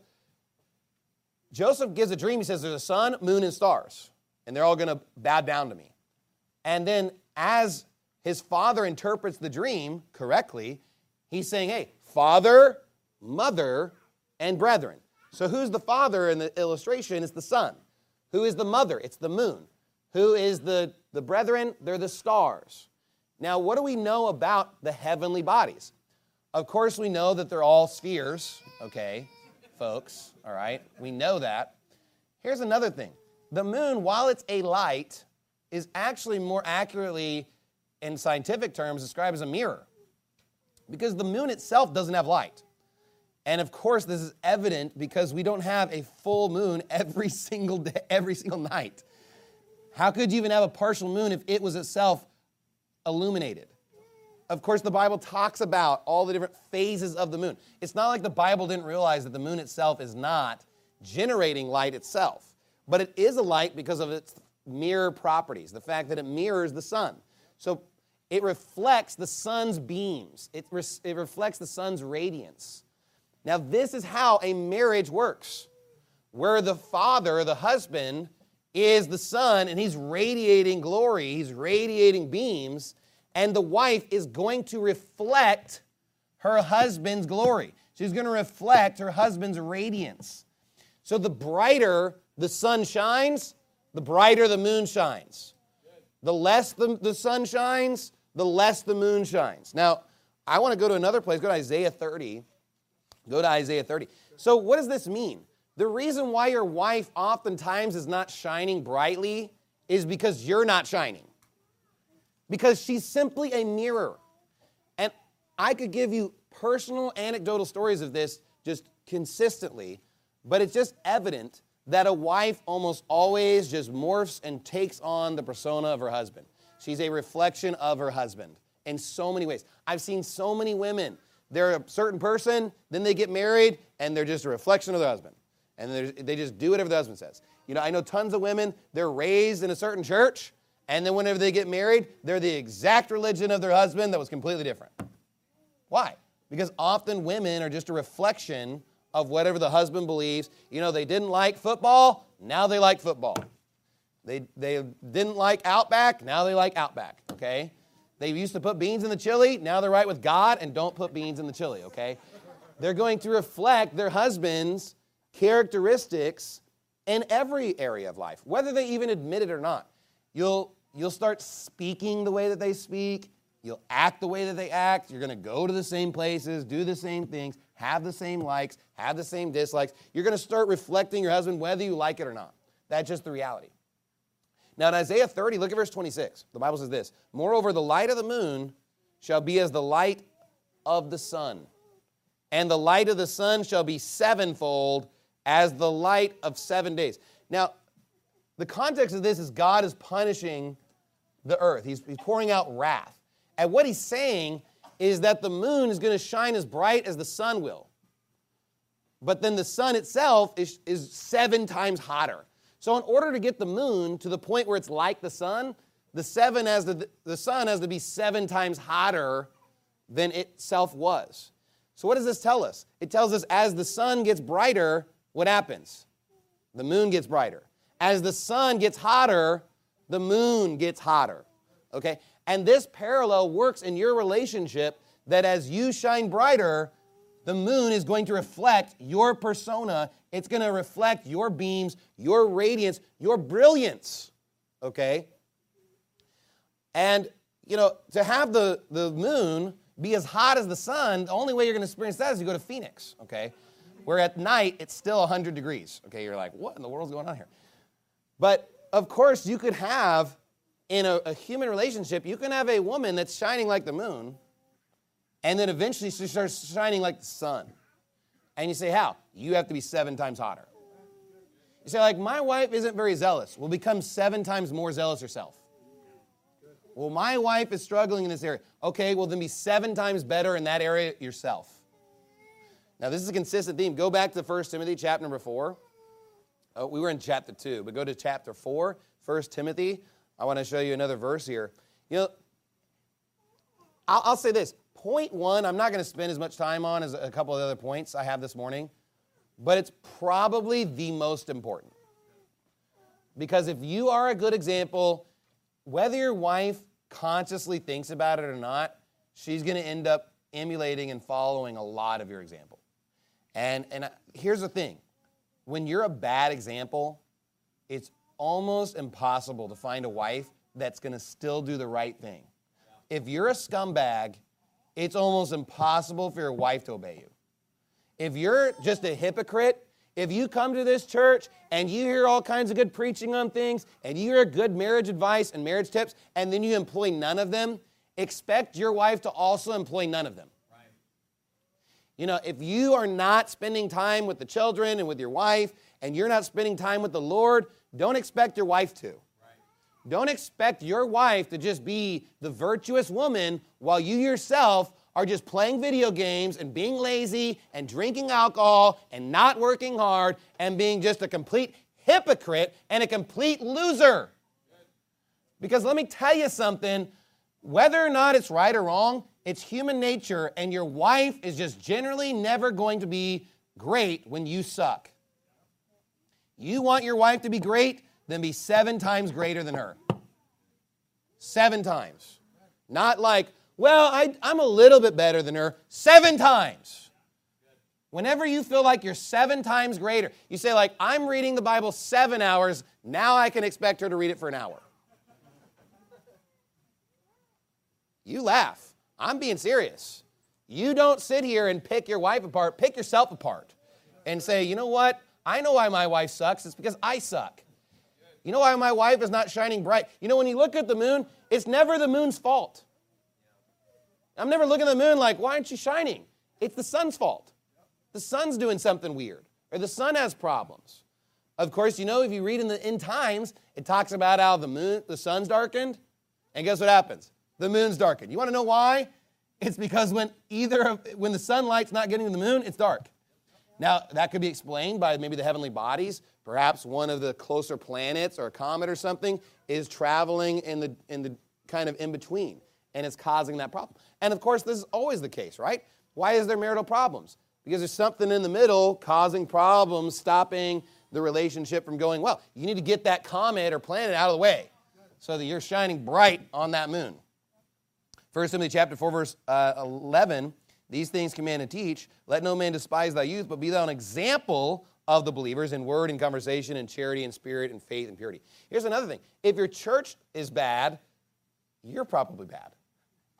Joseph gives a dream. He says there's a sun, moon, and stars, and they're all going to bow down to me. And then as his father interprets the dream correctly, he's saying, hey, father, mother, and brethren. So who's the father in the illustration? It's the sun. Who is the mother? It's the moon. Who is the brethren? They're the stars. Now, what do we know about the heavenly bodies? Of course, we know that they're all spheres, okay, folks, all right? We know that. Here's another thing. The moon, while it's a light, is actually more accurately, in scientific terms, described as a mirror. Because the moon itself doesn't have light. And of course, this is evident because we don't have a full moon every single day, every single night. How could you even have a partial moon if it was itself illuminated? Of course, the Bible talks about all the different phases of the moon. It's not like the Bible didn't realize that the moon itself is not generating light itself. But it is a light because of its mirror properties, the fact that it mirrors the sun. So it reflects the sun's beams. It reflects the sun's radiance. Now, this is how a marriage works, where the father, the husband, is the sun, and he's radiating glory, he's radiating beams, and the wife is going to reflect her husband's glory. She's going to reflect her husband's radiance. So the brighter the sun shines, the brighter the moon shines. The less the sun shines, the less the moon shines. Now, I want to go to another place. Go to Isaiah 30. Go to Isaiah 30. So what does this mean? The reason why your wife oftentimes is not shining brightly is because you're not shining. Because she's simply a mirror. And I could give you personal anecdotal stories of this just consistently, but it's just evident that a wife almost always just morphs and takes on the persona of her husband. She's a reflection of her husband in so many ways. I've seen so many women. They're a certain person, then they get married, and they're just a reflection of their husband. And they just do whatever the husband says. You know, I know tons of women, they're raised in a certain church, and then whenever they get married, they're the exact religion of their husband that was completely different. Why? Because often women are just a reflection of whatever the husband believes. You know, they didn't like football, now they like football. They didn't like Outback, now they like Outback, okay? They used to put beans in the chili, now they're right with God and don't put beans in the chili, okay? They're going to reflect their husband's characteristics in every area of life, whether they even admit it or not. You'll start speaking the way that they speak, You'll act the way that they act. You're going to go to the same places, do the same things, have the same likes, have the same dislikes. You're going to start reflecting your husband whether you like it or not. That's just the reality. Now, in Isaiah 30, look at verse 26. The Bible says this, "Moreover, the light of the moon shall be as the light of the sun, and the light of the sun shall be sevenfold as the light of 7 days." Now, the context of this is God is punishing the earth. He's pouring out wrath. And what he's saying is that the moon is going to shine as bright as the sun will. But then the sun itself is 7 times hotter. So in order to get the moon to the point where it's like the sun, the sun has to be 7 times hotter than itself was. So what does this tell us? It tells us as the sun gets brighter, what happens? The moon gets brighter. As the sun gets hotter, the moon gets hotter. Okay? And this parallel works in your relationship that as you shine brighter, the moon is going to reflect your persona. It's going to reflect your beams, your radiance, your brilliance. Okay? And, to have the moon be as hot as the sun, the only way you're going to experience that is you go to Phoenix. Okay? Where at night, it's still 100 degrees. Okay? You're like, what in the world's going on here? But, of course, you could have, in a human relationship, you can have a woman that's shining like the moon, and then eventually she starts shining like the sun. And you say, how? You have to be 7 times hotter. You say, like, my wife isn't very zealous. Well, become 7 times more zealous yourself. Well, my wife is struggling in this area. Okay, well, then be 7 times better in that area yourself. Now, this is a consistent theme. Go back to 1 Timothy chapter number 4. We were in chapter 2, but go to chapter 4, 1 Timothy. I want to show you another verse here. I'll say this. Point 1, I'm not going to spend as much time on as a couple of other points I have this morning, but it's probably the most important. Because if you are a good example, whether your wife consciously thinks about it or not, she's going to end up emulating and following a lot of your example. And here's the thing. When you're a bad example, it's almost impossible to find a wife that's going to still do the right thing. If you're a scumbag, it's almost impossible for your wife to obey you. If you're just a hypocrite, if you come to this church and you hear all kinds of good preaching on things, and you hear good marriage advice and marriage tips, and then you employ none of them, expect your wife to also employ none of them. If you are not spending time with the children and with your wife, and you're not spending time with the Lord, don't expect your wife to. Don't expect your wife to just be the virtuous woman while you yourself are just playing video games and being lazy and drinking alcohol and not working hard and being just a complete hypocrite and a complete loser. Because let me tell you something, whether or not it's right or wrong, it's human nature, and your wife is just generally never going to be great when you suck. You want your wife to be great? Then be 7 times greater than her. 7 times. Not like, well, I'm a little bit better than her. 7 times. Whenever you feel like you're 7 times greater, you say like, I'm reading the Bible 7 hours, now I can expect her to read it for an hour. You laugh. I'm being serious. You don't sit here and pick your wife apart. Pick yourself apart and say, you know what? I know why my wife sucks. It's because I suck. You know why my wife is not shining bright? When you look at the moon, it's never the moon's fault. I'm never looking at the moon like, why aren't you shining? It's the sun's fault. The sun's doing something weird, or the sun has problems. Of course, if you read in the end times, it talks about how the sun's darkened, and guess what happens? The moon's darkened. You want to know why? It's because when the sunlight's not getting to the moon, it's dark. Now, that could be explained by maybe the heavenly bodies. Perhaps one of the closer planets or a comet or something is traveling in the kind of in between, and it's causing that problem. And of course, this is always the case, right? Why is there marital problems? Because there's something in the middle causing problems, stopping the relationship from going well. You need to get that comet or planet out of the way so that you're shining bright on that moon. 1 Timothy chapter 4, verse 11, these things command and teach. Let no man despise thy youth, but be thou an example of the believers in word and conversation and charity and spirit and faith and purity. Here's another thing. If your church is bad, you're probably bad.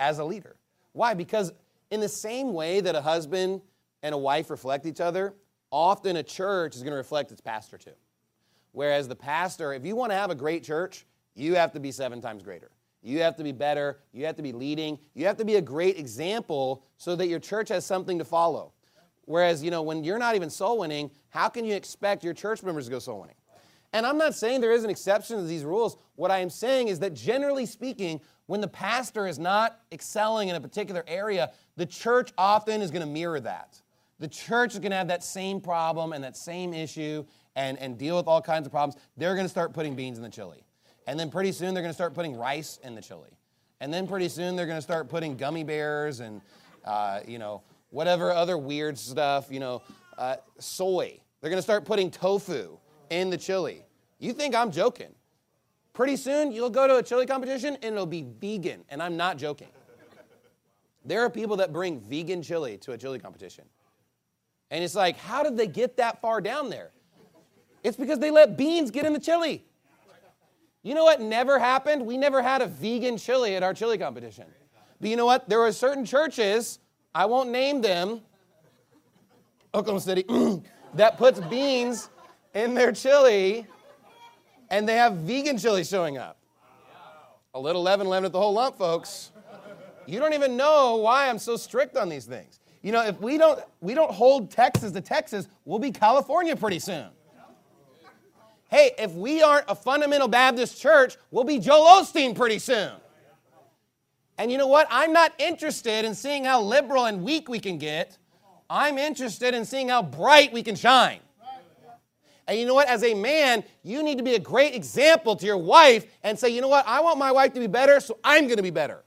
as a leader. Why? Because in the same way that a husband and a wife reflect each other, often a church is going to reflect its pastor too. Whereas the pastor, if you want to have a great church, you have to be 7 times greater. You have to be better. You have to be leading. You have to be a great example so that your church has something to follow. Whereas, when you're not even soul winning, how can you expect your church members to go soul winning? And I'm not saying there is an exception to these rules. What I am saying is that generally speaking, when the pastor is not excelling in a particular area, the church often is going to mirror that. The church is going to have that same problem and that same issue and deal with all kinds of problems. They're going to start putting beans in the chili. And then pretty soon they're going to start putting rice in the chili. And then pretty soon they're going to start putting gummy bears and, whatever other weird stuff, soy. They're going to start putting tofu in the chili. You think I'm joking. Pretty soon you'll go to a chili competition and it'll be vegan. And I'm not joking. There are people that bring vegan chili to a chili competition. And it's like, how did they get that far down there? It's because they let beans get in the chili. You know what never happened? We never had a vegan chili at our chili competition. But you know what? There were certain churches, I won't name them, Oklahoma City, that puts beans in their chili, and they have vegan chili showing up. A little leaven leaveneth the whole lump, folks. You don't even know why I'm so strict on these things. If we don't hold Texas to Texas, we'll be California pretty soon. Hey, if we aren't a fundamental Baptist church, we'll be Joel Osteen pretty soon. And you know what? I'm not interested in seeing how liberal and weak we can get. I'm interested in seeing how bright we can shine. And you know what? As a man, you need to be a great example to your wife and say, you know what? I want my wife to be better, so I'm going to be better.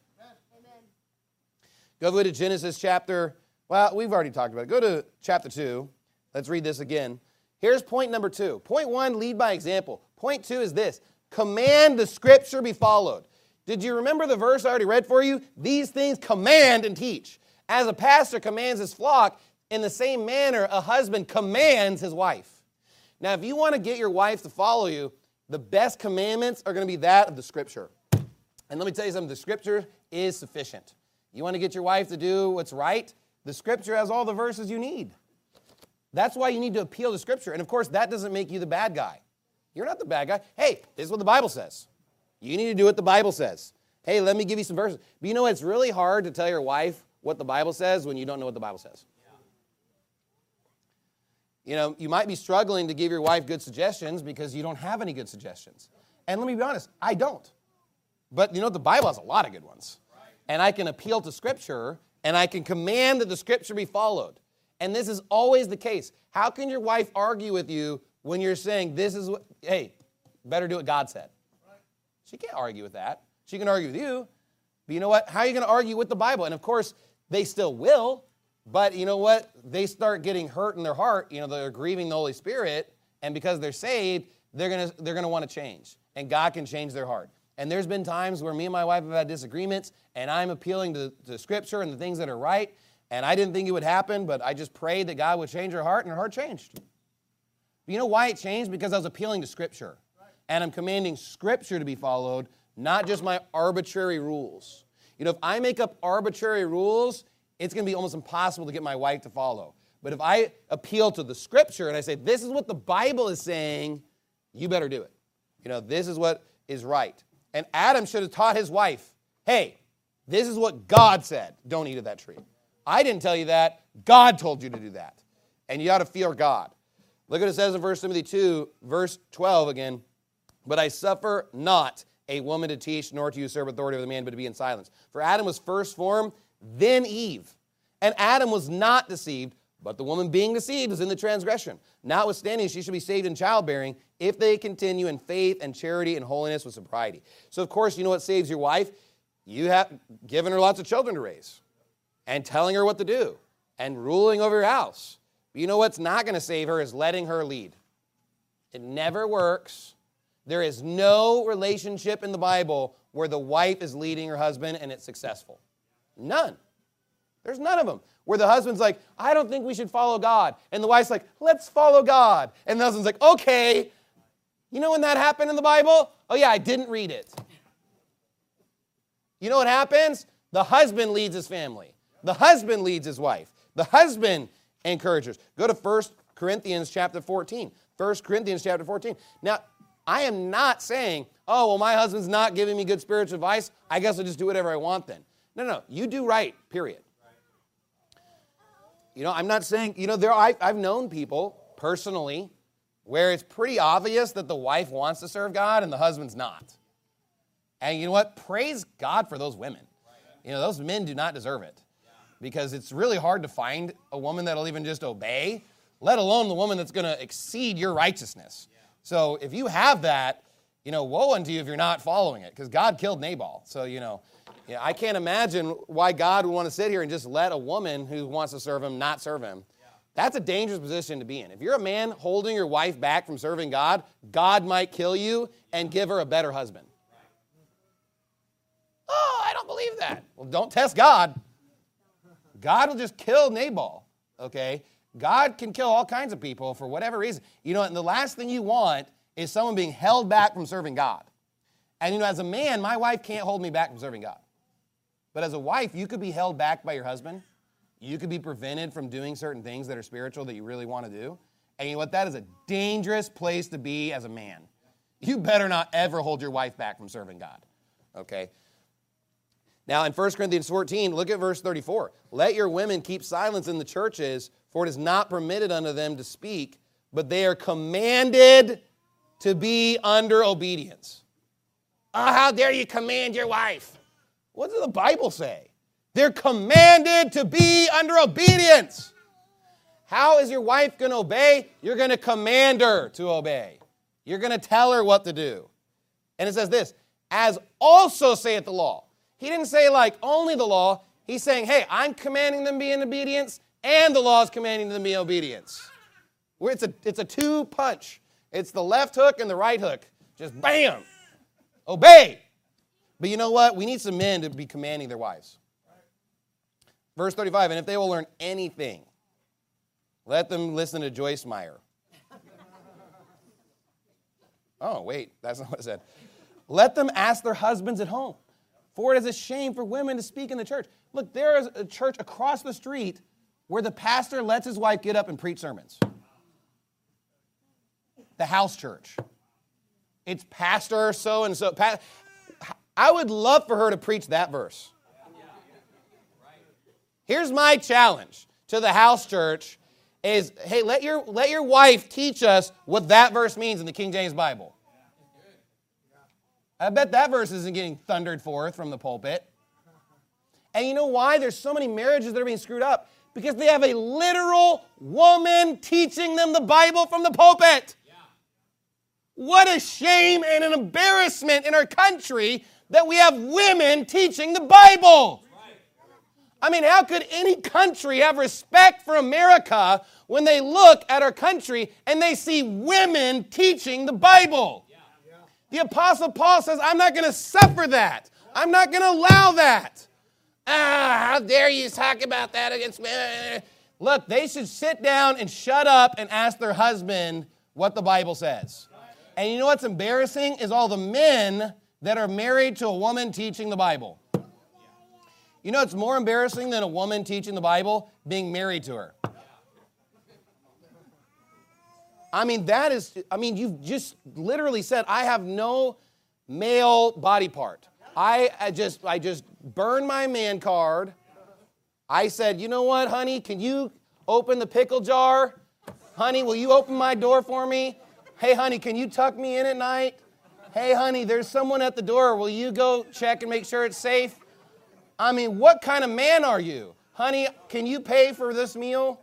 Go to Genesis chapter, we've already talked about it. Go to chapter 2. Let's read this again. Here's point number 2. Point 1, lead by example. Point 2 is this: command the scripture be followed. Did you remember the verse I already read for you? These things command and teach. As a pastor commands his flock, in the same manner, a husband commands his wife. Now, if you want to get your wife to follow you, the best commandments are going to be that of the scripture. And let me tell you something, the scripture is sufficient. You want to get your wife to do what's right? The scripture has all the verses you need. That's why you need to appeal to scripture. And of course, that doesn't make you the bad guy. You're not the bad guy. Hey, this is what the Bible says. You need to do what the Bible says. Hey, let me give you some verses. But you know, it's really hard to tell your wife what the Bible says when you don't know what the Bible says. You might be struggling to give your wife good suggestions because you don't have any good suggestions. And let me be honest, I don't. But the Bible has a lot of good ones. And I can appeal to scripture, and I can command that the scripture be followed. And this is always the case. How can your wife argue with you when you're saying hey, better do what God said? She can't argue with that. She can argue with you. But you know what? How are you going to argue with the Bible? And of course, they still will. But you know what? They start getting hurt in their heart. They're grieving the Holy Spirit. And because they're saved, they're going to want to change. And God can change their heart. And there's been times where me and my wife have had disagreements, and I'm appealing to Scripture and the things that are right. And I didn't think it would happen, but I just prayed that God would change her heart, and her heart changed. You know why it changed? Because I was appealing to Scripture. And I'm commanding Scripture to be followed, not just my arbitrary rules. If I make up arbitrary rules, it's going to be almost impossible to get my wife to follow. But if I appeal to the Scripture and I say, this is what the Bible is saying, you better do it. This is what is right. And Adam should have taught his wife, hey, this is what God said. Don't eat of that tree. I didn't tell you that. God told you to do that. And you ought to fear God. Look what it says in 1 Timothy 2, verse 12 again. But I suffer not a woman to teach, nor to usurp authority over the man, but to be in silence. For Adam was first formed, then Eve. And Adam was not deceived, but the woman being deceived is in the transgression. Notwithstanding, she shall be saved in childbearing if they continue in faith and charity and holiness with sobriety. So, of course, you know what saves your wife? You have given her lots of children to raise and telling her what to do and ruling over your house. But you know what's not going to save her is letting her lead. It never works. There is no relationship in the Bible where the wife is leading her husband and it's successful. None. There's none of them. Where the husband's like, I don't think we should follow God. And the wife's like, let's follow God. And the husband's like, okay. You know when that happened in the Bible? Oh yeah, I didn't read it. You know what happens? The husband leads his family. The husband leads his wife. The husband encourages. Go to 1 Corinthians chapter 14. 1 Corinthians chapter 14. Now, I am not saying, oh, well, my husband's not giving me good spiritual advice. I guess I'll just do whatever I want then. No. You do right, period. I'm not saying, I've known people personally where it's pretty obvious that the wife wants to serve God and the husband's not. And you know what? Praise God for those women. Those men do not deserve it. Because it's really hard to find a woman that'll even just obey, let alone the woman that's going to exceed your righteousness. So if you have that, woe unto you if you're not following it, because God killed Nabal. So, I can't imagine why God would want to sit here and just let a woman who wants to serve him not serve him. That's a dangerous position to be in. If you're a man holding your wife back from serving God, God might kill you and give her a better husband. Oh, I don't believe that. Well, don't test God. God will just kill Nabal, okay? God can kill all kinds of people for whatever reason. And the last thing you want is someone being held back from serving God. And, as a man, my wife can't hold me back from serving God. But as a wife, you could be held back by your husband. You could be prevented from doing certain things that are spiritual that you really want to do. And you know what? That is a dangerous place to be as a man. You better not ever hold your wife back from serving God, okay? Now, in 1 Corinthians 14, look at verse 34. Let your women keep silence in the churches, for it is not permitted unto them to speak, but they are commanded to be under obedience. Oh, how dare you command your wife? What does the Bible say? They're commanded to be under obedience. How is your wife going to obey? You're going to command her to obey. You're going to tell her what to do. And it says this, as also saith the law. He didn't say like only the law. He's saying, hey, I'm commanding them to be in obedience, and the law is commanding them to be in obedience. It's a two-punch. It's the left hook and the right hook. Just bam. Obey. But you know what? We need some men to be commanding their wives. Verse 35, and if they will learn anything, let them listen to Joyce Meyer. Oh, wait, that's not what it said. Let them ask their husbands at home, for it is a shame for women to speak in the church. Look, there is a church across the street where the pastor lets his wife get up and preach sermons. The house church. It's pastor so-and-so. I would love for her to preach that verse. Here's my challenge to the house church is, hey, let your wife teach us what that verse means in the King James Bible. I bet that verse isn't getting thundered forth from the pulpit. And you know why? There's so many marriages that are being screwed up. Because they have a literal woman teaching them the Bible from the pulpit. What a shame and an embarrassment in our country that we have women teaching the Bible. I mean, how could any country have respect for America when they look at our country and they see women teaching the Bible? The Apostle Paul says, I'm not going to suffer that. I'm not going to allow that. How dare you talk about that against me? Look, they should sit down and shut up and ask their husband what the Bible says. And you know what's embarrassing is all the men that are married to a woman teaching the Bible. You know what's more embarrassing than a woman teaching the Bible? Being married to her. You've just literally said, I have no male body part. I just burned my man card. I said, you know what, honey, can you open the pickle jar? Honey, will you open my door for me? Hey, honey, can you tuck me in at night? Hey, honey, there's someone at the door. Will you go check and make sure it's safe? I mean, what kind of man are you? Honey, can you pay for this meal?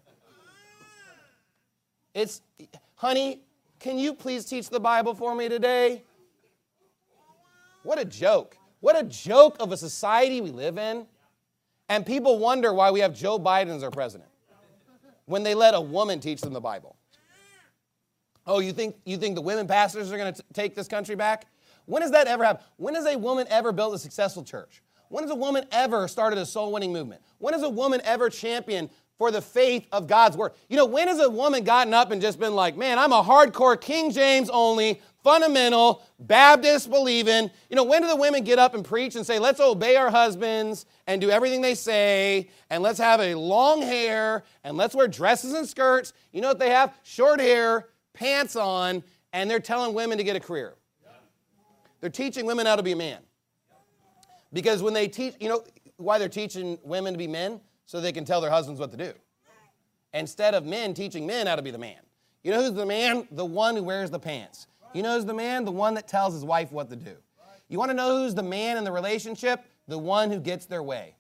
Honey, can you please teach the Bible for me today? What a joke. What a joke of a society we live in. And people wonder why we have Joe Biden as our president when they let a woman teach them the Bible. Oh, you think the women pastors are going to take this country back? When does that ever happen? When has a woman ever built a successful church? When has a woman ever started a soul-winning movement? When has a woman ever championed for the faith of God's word? You know, when has a woman gotten up and just been like, man, I'm a hardcore King James only, fundamental, Baptist believing. When do the women get up and preach and say, let's obey our husbands and do everything they say, and let's have a long hair, and let's wear dresses and skirts? You know what they have? Short hair, pants on, and they're telling women to get a career. They're teaching women how to be a man. Because when they teach, why they're teaching women to be men? So they can tell their husbands what to do. Instead of men teaching men how to be the man. You know who's the man? The one who wears the pants. You know who's the man? The one that tells his wife what to do. You want to know who's the man in the relationship? The one who gets their way.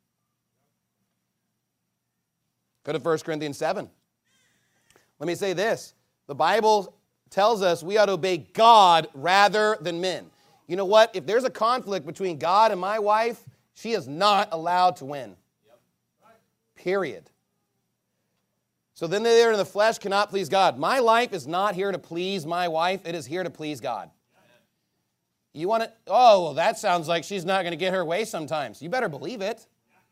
Go to 1 Corinthians 7. Let me say this. The Bible tells us we ought to obey God rather than men. You know what? If there's a conflict between God and my wife, she is not allowed to win. Period. So then they that are in the flesh cannot please God. My life is not here to please my wife. It is here to please God. You want to, that sounds like she's not going to get her way sometimes. You better believe it.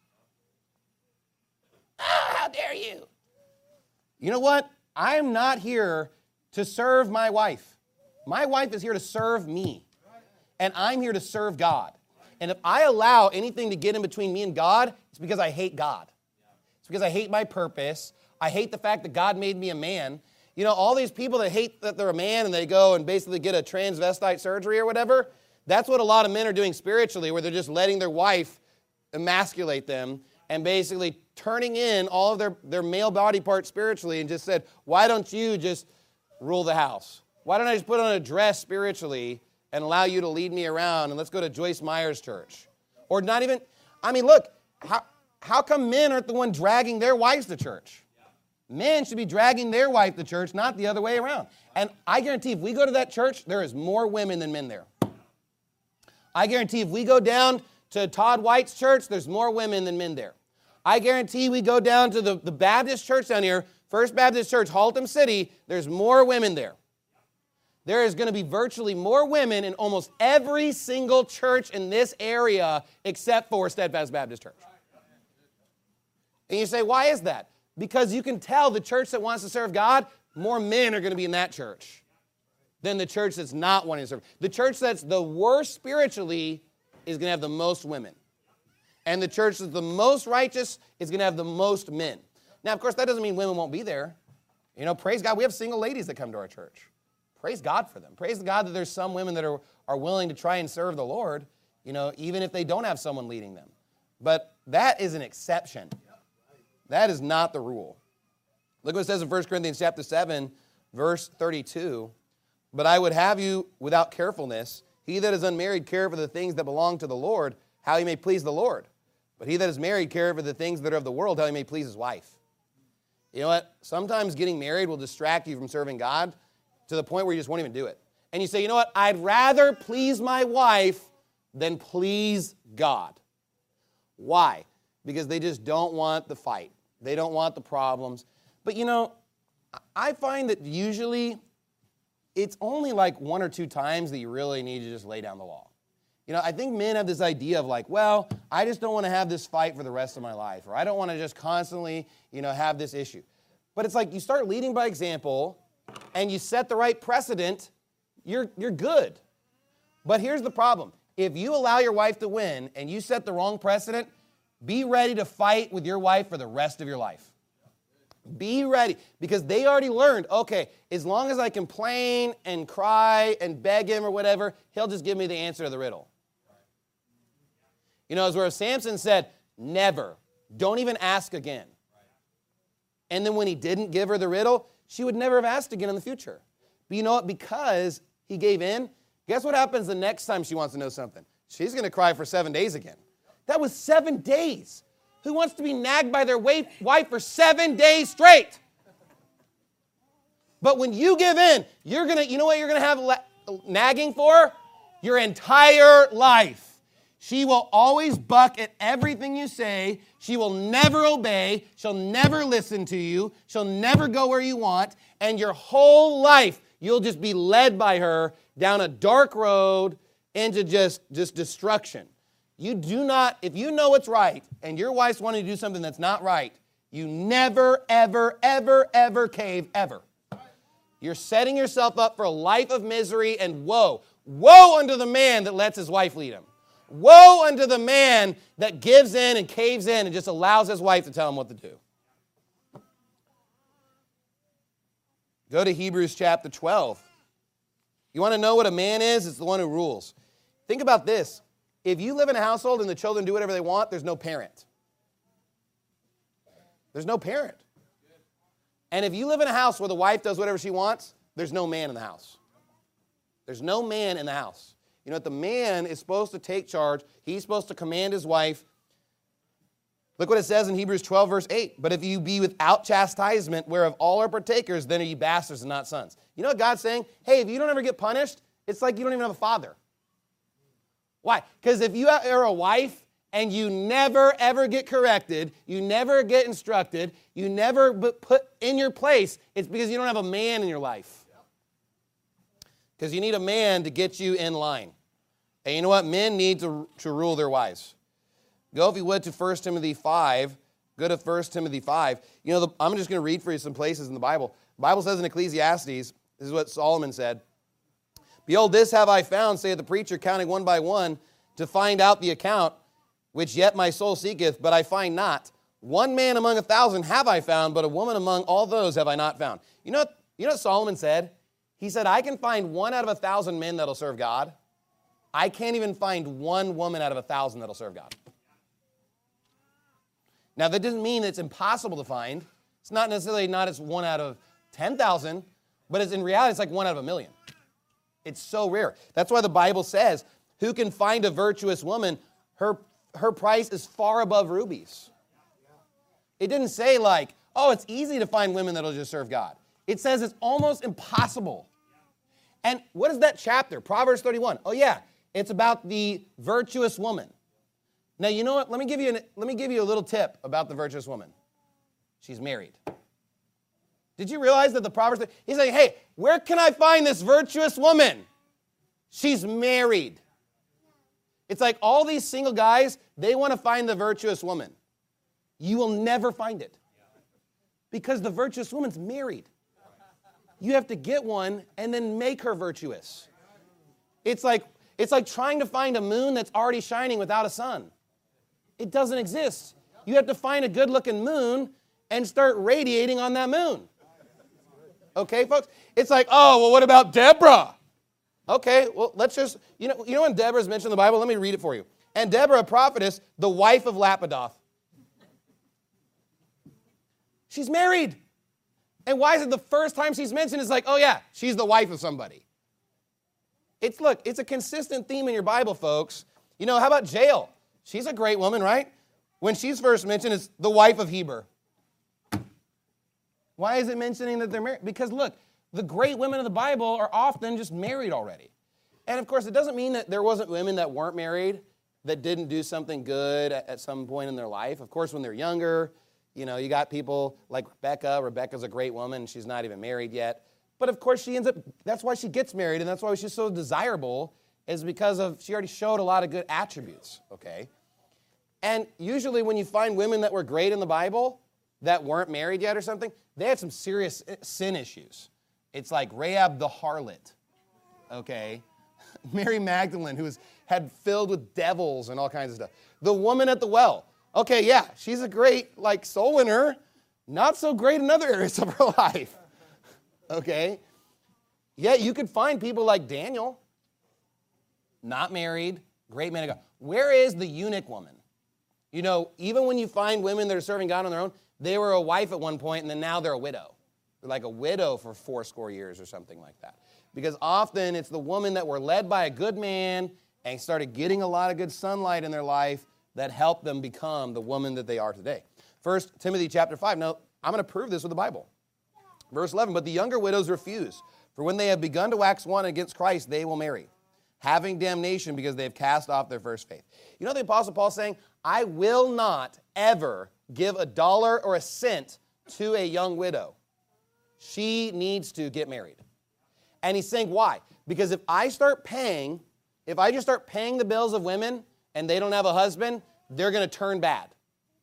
How dare you? You know what? I am not here to serve my wife. My wife is here to serve me. And I'm here to serve God. And if I allow anything to get in between me and God, it's because I hate God. It's because I hate my purpose. I hate the fact that God made me a man. All these people that hate that they're a man and they go and basically get a transvestite surgery or whatever, that's what a lot of men are doing spiritually, where they're just letting their wife emasculate them and basically turning in all of their male body parts spiritually and just said, why don't you just rule the house? Why don't I just put on a dress spiritually and allow you to lead me around, and let's go to Joyce Meyer's church? Or not even, look, how come men aren't the one dragging their wives to church? Men should be dragging their wife to church, not the other way around. And I guarantee if we go to that church, there is more women than men there. I guarantee if we go down to Todd White's church, there's more women than men there. I guarantee we go down to the Baptist church down here, First Baptist Church, Haltom City, there's more women there. There is going to be virtually more women in almost every single church in this area except for Steadfast Baptist Church. And you say, why is that? Because you can tell the church that wants to serve God, more men are going to be in that church than the church that's not wanting to serve. The church that's the worst spiritually is going to have the most women. And the church that's the most righteous is going to have the most men. Now, of course, that doesn't mean women won't be there. Praise God, we have single ladies that come to our church. Praise God for them. Praise God that there's some women that are willing to try and serve the Lord, even if they don't have someone leading them. But that is an exception. That is not the rule. Look what it says in 1 Corinthians chapter 7, verse 32. But I would have you without carefulness. He that is unmarried care for the things that belong to the Lord, how he may please the Lord. But he that is married care for the things that are of the world, how he may please his wife. You know what? Sometimes getting married will distract you from serving God to the point where you just won't even do it. And you say, you know what? I'd rather please my wife than please God. Why? Because they just don't want the fight. They don't want the problems. But I find that usually it's only like one or two times that you really need to just lay down the law. I think men have this idea of like, well, I just don't want to have this fight for the rest of my life, or I don't want to just constantly, have this issue. But it's like you start leading by example and you set the right precedent, you're good. But here's the problem. If you allow your wife to win and you set the wrong precedent, be ready to fight with your wife for the rest of your life. Be ready, because they already learned, okay, as long as I complain and cry and beg him or whatever, he'll just give me the answer to the riddle. As where Samson said, never, don't even ask again. And then when he didn't give her the riddle, she would never have asked again in the future. But you know what? Because he gave in, guess what happens the next time she wants to know something? She's going to cry for 7 days again. That was 7 days. Who wants to be nagged by their wife for 7 days straight? But when you give in, you know what you're going to have nagging for? Your entire life. She will always buck at everything you say. She will never obey. She'll never listen to you. She'll never go where you want. And your whole life, you'll just be led by her down a dark road into just destruction. You do not, if you know what's right and your wife's wanting to do something that's not right, you never, ever, ever, ever cave, ever. You're setting yourself up for a life of misery, and woe. Woe unto the man that lets his wife lead him. Woe unto the man that gives in and caves in and just allows his wife to tell him what to do. Go to Hebrews chapter 12. You want to know what a man is? It's the one who rules. Think about this. If you live in a household and the children do whatever they want, there's no parent. There's no parent. And if you live in a house where the wife does whatever she wants, there's no man in the house. There's no man in the house. You know what? The man is supposed to take charge. He's supposed to command his wife. Look what it says in Hebrews 12, verse 8. But if you be without chastisement, whereof all are partakers, then are ye bastards and not sons. You know what God's saying? Hey, if you don't ever get punished, it's like you don't even have a father. Why? Because if you are a wife and you never, ever get corrected, you never get instructed, you never put in your place, it's because you don't have a man in your life. Because you need a man to get you in line. And you know what? Men need to rule their wives. Go, if you would, to 1 Timothy 5. Go to 1 Timothy 5. You know, I'm just going to read for you some places in the Bible. The Bible says in Ecclesiastes, this is what Solomon said. Behold, this have I found, saith the preacher, counting one by one, to find out the account, which yet my soul seeketh, but I find not. One man among 1,000 have I found, but a woman among all those have I not found. You know what Solomon said? He said, I can find 1 out of 1,000 men that'll serve God. I can't even find 1 woman out of 1,000 that'll serve God. Now, that doesn't mean it's impossible to find. It's not necessarily it's 1 out of 10,000, but in reality, it's like 1 out of 1,000,000. It's so rare. That's why the Bible says, who can find a virtuous woman? Her price is far above rubies. It didn't say like, oh, it's easy to find women that'll just serve God. It says it's almost impossible. And what is that chapter? Proverbs 31. Oh yeah, it's about the virtuous woman. Now, you know what? Let me give you a little tip about the virtuous woman. She's married. Did you realize that the Proverbs, he's saying, hey, where can I find this virtuous woman? She's married. It's like all these single guys, they want to find the virtuous woman. You will never find it. Because the virtuous woman's married. You have to get one and then make her virtuous. It's like trying to find a moon that's already shining without a sun. It doesn't exist. You have to find a good-looking moon and start radiating on that moon. Okay, folks? It's like, oh, well, what about Deborah? Okay, well, let's just, you know when Deborah's mentioned in the Bible? Let me read it for you. And Deborah, a prophetess, the wife of Lapidoth. She's married. And why is it the first time she's mentioned it's like, oh yeah, she's the wife of somebody? It's a consistent theme in your Bible, folks. You know, how about Jael? She's a great woman, right? When she's first mentioned, it's the wife of Heber. Why is it mentioning that they're married? Because look, the great women of the Bible are often just married already. And of course, it doesn't mean that there wasn't women that weren't married that didn't do something good at some point in their life. Of course, when they're younger, you know, you got people like Rebecca. Rebecca's a great woman. She's not even married yet. But of course, that's why she gets married, and that's why she's so desirable, is because she already showed a lot of good attributes, okay? And usually when you find women that were great in the Bible that weren't married yet or something, they had some serious sin issues. It's like Rahab the harlot, okay? Mary Magdalene, who had filled with devils and all kinds of stuff. The woman at the well. Okay, yeah, she's a great, soul winner. Not so great in other areas of her life. Okay? Yeah, you could find people like Daniel, not married, great man of God. Where is the eunuch woman? You know, even when you find women that are serving God on their own, they were a wife at one point, and then now they're a widow. They're like a widow for 80 years or something like that. Because often it's the woman that were led by a good man and started getting a lot of good sunlight in their life that helped them become the woman that they are today. 1 Timothy chapter 5. Now, I'm going to prove this with the Bible. Verse 11, but the younger widows refuse, for when they have begun to wax one against Christ, they will marry, having damnation because they have cast off their first faith. You know the Apostle Paul saying, I will not ever give $1 or a cent to a young widow. She needs to get married. And he's saying, why? Because if I just start paying the bills of women and they don't have a husband, they're going to turn bad.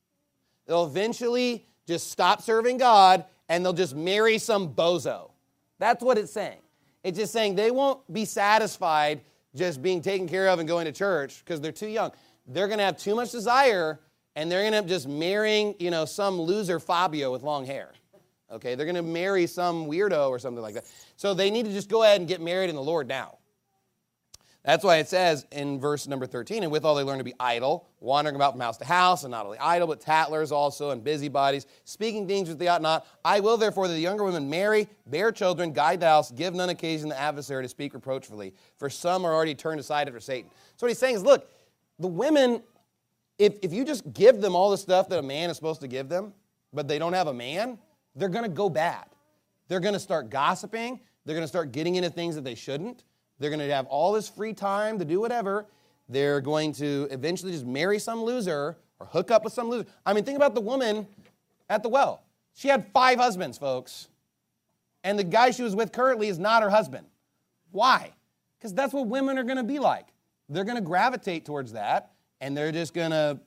They'll eventually just stop serving God and they'll just marry some bozo. That's what it's saying. It's just saying they won't be satisfied just being taken care of and going to church because they're too young. They're going to have too much desire, and they're going to end up just marrying, some loser Fabio with long hair. Okay, they're going to marry some weirdo or something like that. So they need to just go ahead and get married in the Lord now. That's why it says in verse number 13, and withal they learn to be idle, wandering about from house to house, and not only idle, but tattlers also, and busybodies, speaking things which they ought not. I will therefore that the younger women marry, bear children, guide the house, give none occasion to the adversary to speak reproachfully, for some are already turned aside after Satan. So what he's saying is, look, the women, if you just give them all the stuff that a man is supposed to give them, but they don't have a man, they're going to go bad. They're going to start gossiping. They're going to start getting into things that they shouldn't. They're going to have all this free time to do whatever. They're going to eventually just marry some loser or hook up with some loser. I mean, think about the woman at the well. She had 5 husbands, folks. And the guy she was with currently is not her husband. Why? Because that's what women are going to be like. They're going to gravitate towards that, and they're just going to,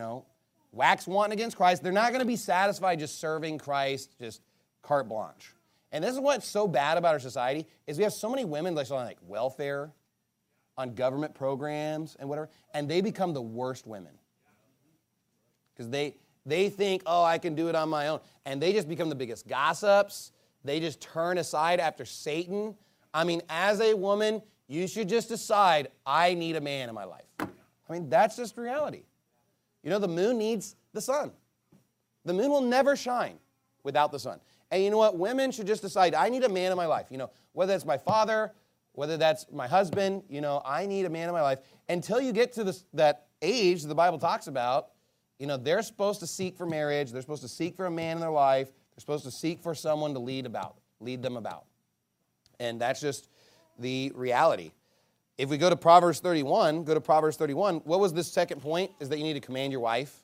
wax wanting against Christ. They're not going to be satisfied just serving Christ, just carte blanche. And this is what's so bad about our society, is we have so many women like on welfare, on government programs and whatever, and they become the worst women. Because they think, I can do it on my own. And they just become the biggest gossips. They just turn aside after Satan. I mean, as a woman, you should just decide, I need a man in my life. I mean, that's just reality. The moon needs the sun. The moon will never shine without the sun. And you know what? Women should just decide, I need a man in my life. Whether it's my father, whether that's my husband, I need a man in my life. Until you get to that age that the Bible talks about, they're supposed to seek for marriage. They're supposed to seek for a man in their life. They're supposed to seek for someone to lead them about. And that's just the reality. If we go to Proverbs 31, what was this second point? Is that you need to command your wife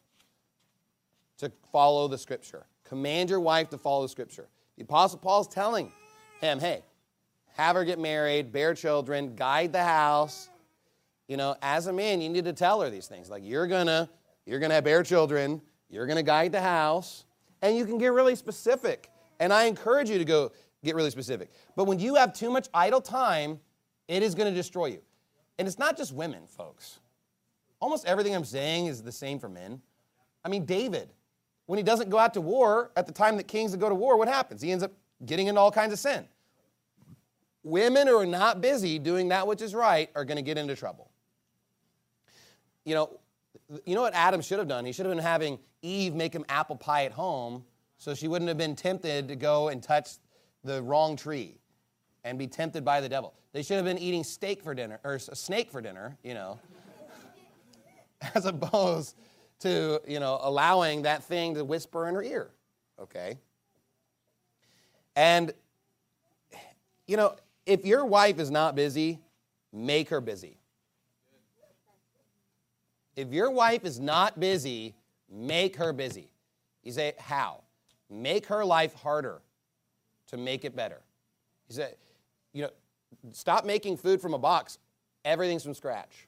to follow the Scripture. Command your wife to follow the Scripture. The Apostle Paul's telling him, hey, have her get married, bear children, guide the house. As a man, you need to tell her these things. Like, you're gonna bear children, you're gonna guide the house, and you can get really specific. And I encourage you to go get really specific. But when you have too much idle time, it is going to destroy you. And it's not just women, folks. Almost everything I'm saying is the same for men. I mean, David, when he doesn't go out to war at the time that kings go to war, what happens? He ends up getting into all kinds of sin. Women who are not busy doing that which is right are going to get into trouble. You know what Adam should have done? He should have been having Eve make him apple pie at home so she wouldn't have been tempted to go and touch the wrong tree and be tempted by the devil. They should have been eating steak for dinner, or a snake for dinner, as opposed to, allowing that thing to whisper in her ear, okay? And, if your wife is not busy, make her busy. If your wife is not busy, make her busy. You say, how? Make her life harder to make it better. You say, stop making food from a box. Everything's from scratch.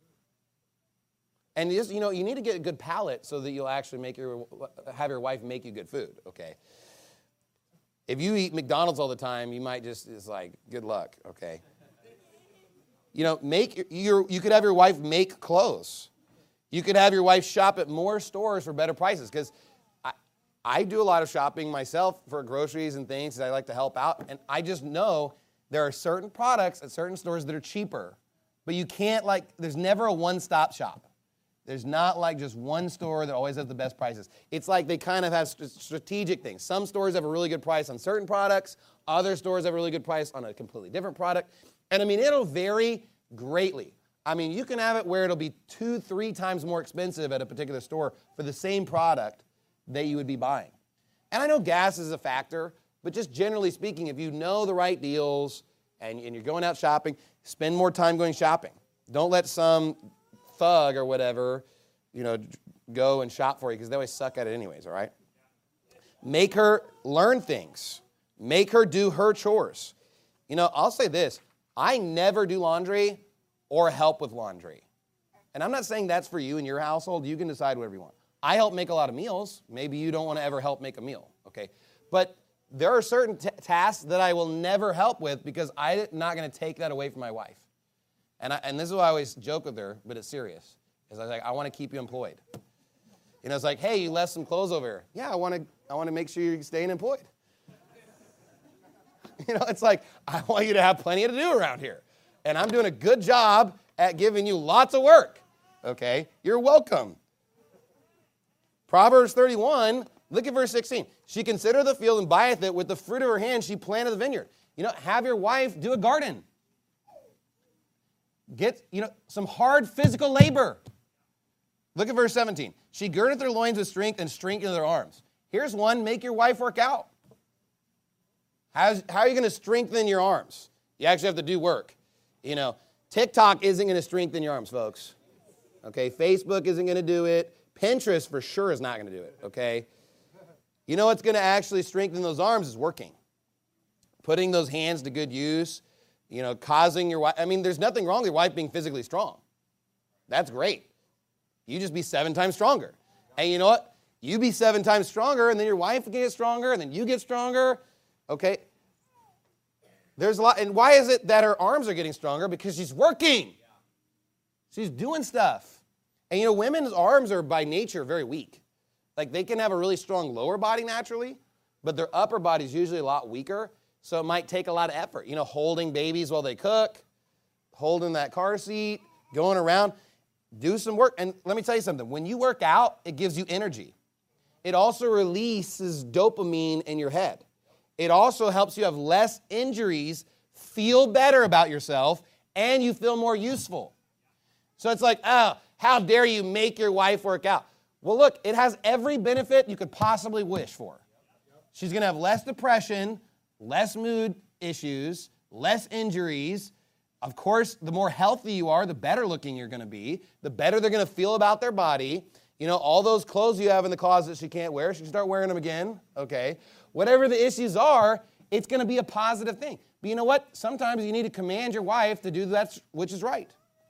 And you need to get a good palate so that you'll actually have your wife make you good food, okay? If you eat McDonald's all the time, you might it's like, good luck, okay? You could have your wife make clothes. You could have your wife shop at more stores for better prices, because I do a lot of shopping myself for groceries and things that I like to help out, and I just know there are certain products at certain stores that are cheaper, but you can't there's never a one-stop shop. There's not just one store that always has the best prices. It's like they kind of have strategic things. Some stores have a really good price on certain products. Other stores have a really good price on a completely different product. And it'll vary greatly. You can have it where it'll be 2-3 times more expensive at a particular store for the same product that you would be buying. And I know gas is a factor, but just generally speaking, if you know the right deals and you're going out shopping, spend more time going shopping. Don't let some thug or whatever, go and shop for you, because they always suck at it anyways, all right? Make her learn things. Make her do her chores. I'll say this. I never do laundry or help with laundry. And I'm not saying that's for you in your household. You can decide whatever you want. I help make a lot of meals. Maybe you don't want to ever help make a meal, okay? But There are certain tasks that I will never help with because I'm not going to take that away from my wife. And this is why I always joke with her, but it's serious. Is I was like, I want to keep you employed. You know, it's like, hey, you left some clothes over here. Yeah, I want to make sure you're staying employed. You know, it's like, I want you to have plenty to do around here. And I'm doing a good job at giving you lots of work. Okay? You're welcome. Proverbs 31, look at verse 16. She considereth the field and buyeth it. With the fruit of her hand she planted the vineyard. You know, have your wife do a garden. Get, some hard physical labor. Look at verse 17. She girdeth her loins with strength and strengtheneth her arms. Here's one, make your wife work out. How are you going to strengthen your arms? You actually have to do work. You know, TikTok isn't going to strengthen your arms, folks. Okay, Facebook isn't going to do it. Pinterest for sure is not going to do it, okay? You know what's going to actually strengthen those arms is working. Putting those hands to good use, causing your wife. I mean, there's nothing wrong with your wife being physically strong. That's great. You just be 7 times stronger. And you know what? You be 7 times stronger, and then your wife can get stronger, and then you get stronger. Okay? There's a lot. And why is it that her arms are getting stronger? Because she's working. She's doing stuff. And women's arms are by nature very weak. Like they can have a really strong lower body naturally, but their upper body is usually a lot weaker. So it might take a lot of effort. Holding babies while they cook, holding that car seat, going around. Do some work. And let me tell you something. When you work out, it gives you energy. It also releases dopamine in your head. It also helps you have less injuries, feel better about yourself, and you feel more useful. So it's like, oh, how dare you make your wife work out? Well, look, it has every benefit you could possibly wish for. She's going to have less depression, less mood issues, less injuries. Of course, the more healthy you are, the better looking you're going to be, the better they're going to feel about their body. All those clothes you have in the closet she can't wear, she can start wearing them again, okay? Whatever the issues are, it's going to be a positive thing. But you know what? Sometimes you need to command your wife to do that which is right.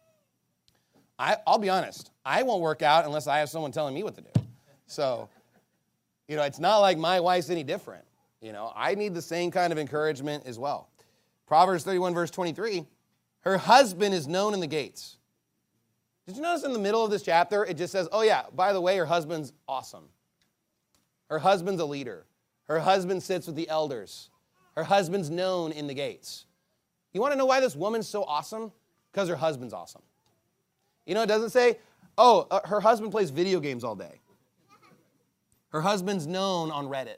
I'll be honest. I won't work out unless I have someone telling me what to do. So, it's not like my wife's any different. I need the same kind of encouragement as well. Proverbs 31, verse 23, her husband is known in the gates. Did you notice in the middle of this chapter, it just says, oh yeah, by the way, her husband's awesome. Her husband's a leader. Her husband sits with the elders. Her husband's known in the gates. You want to know why this woman's so awesome? Because her husband's awesome. It doesn't say, her husband plays video games all day. Her husband's known on Reddit.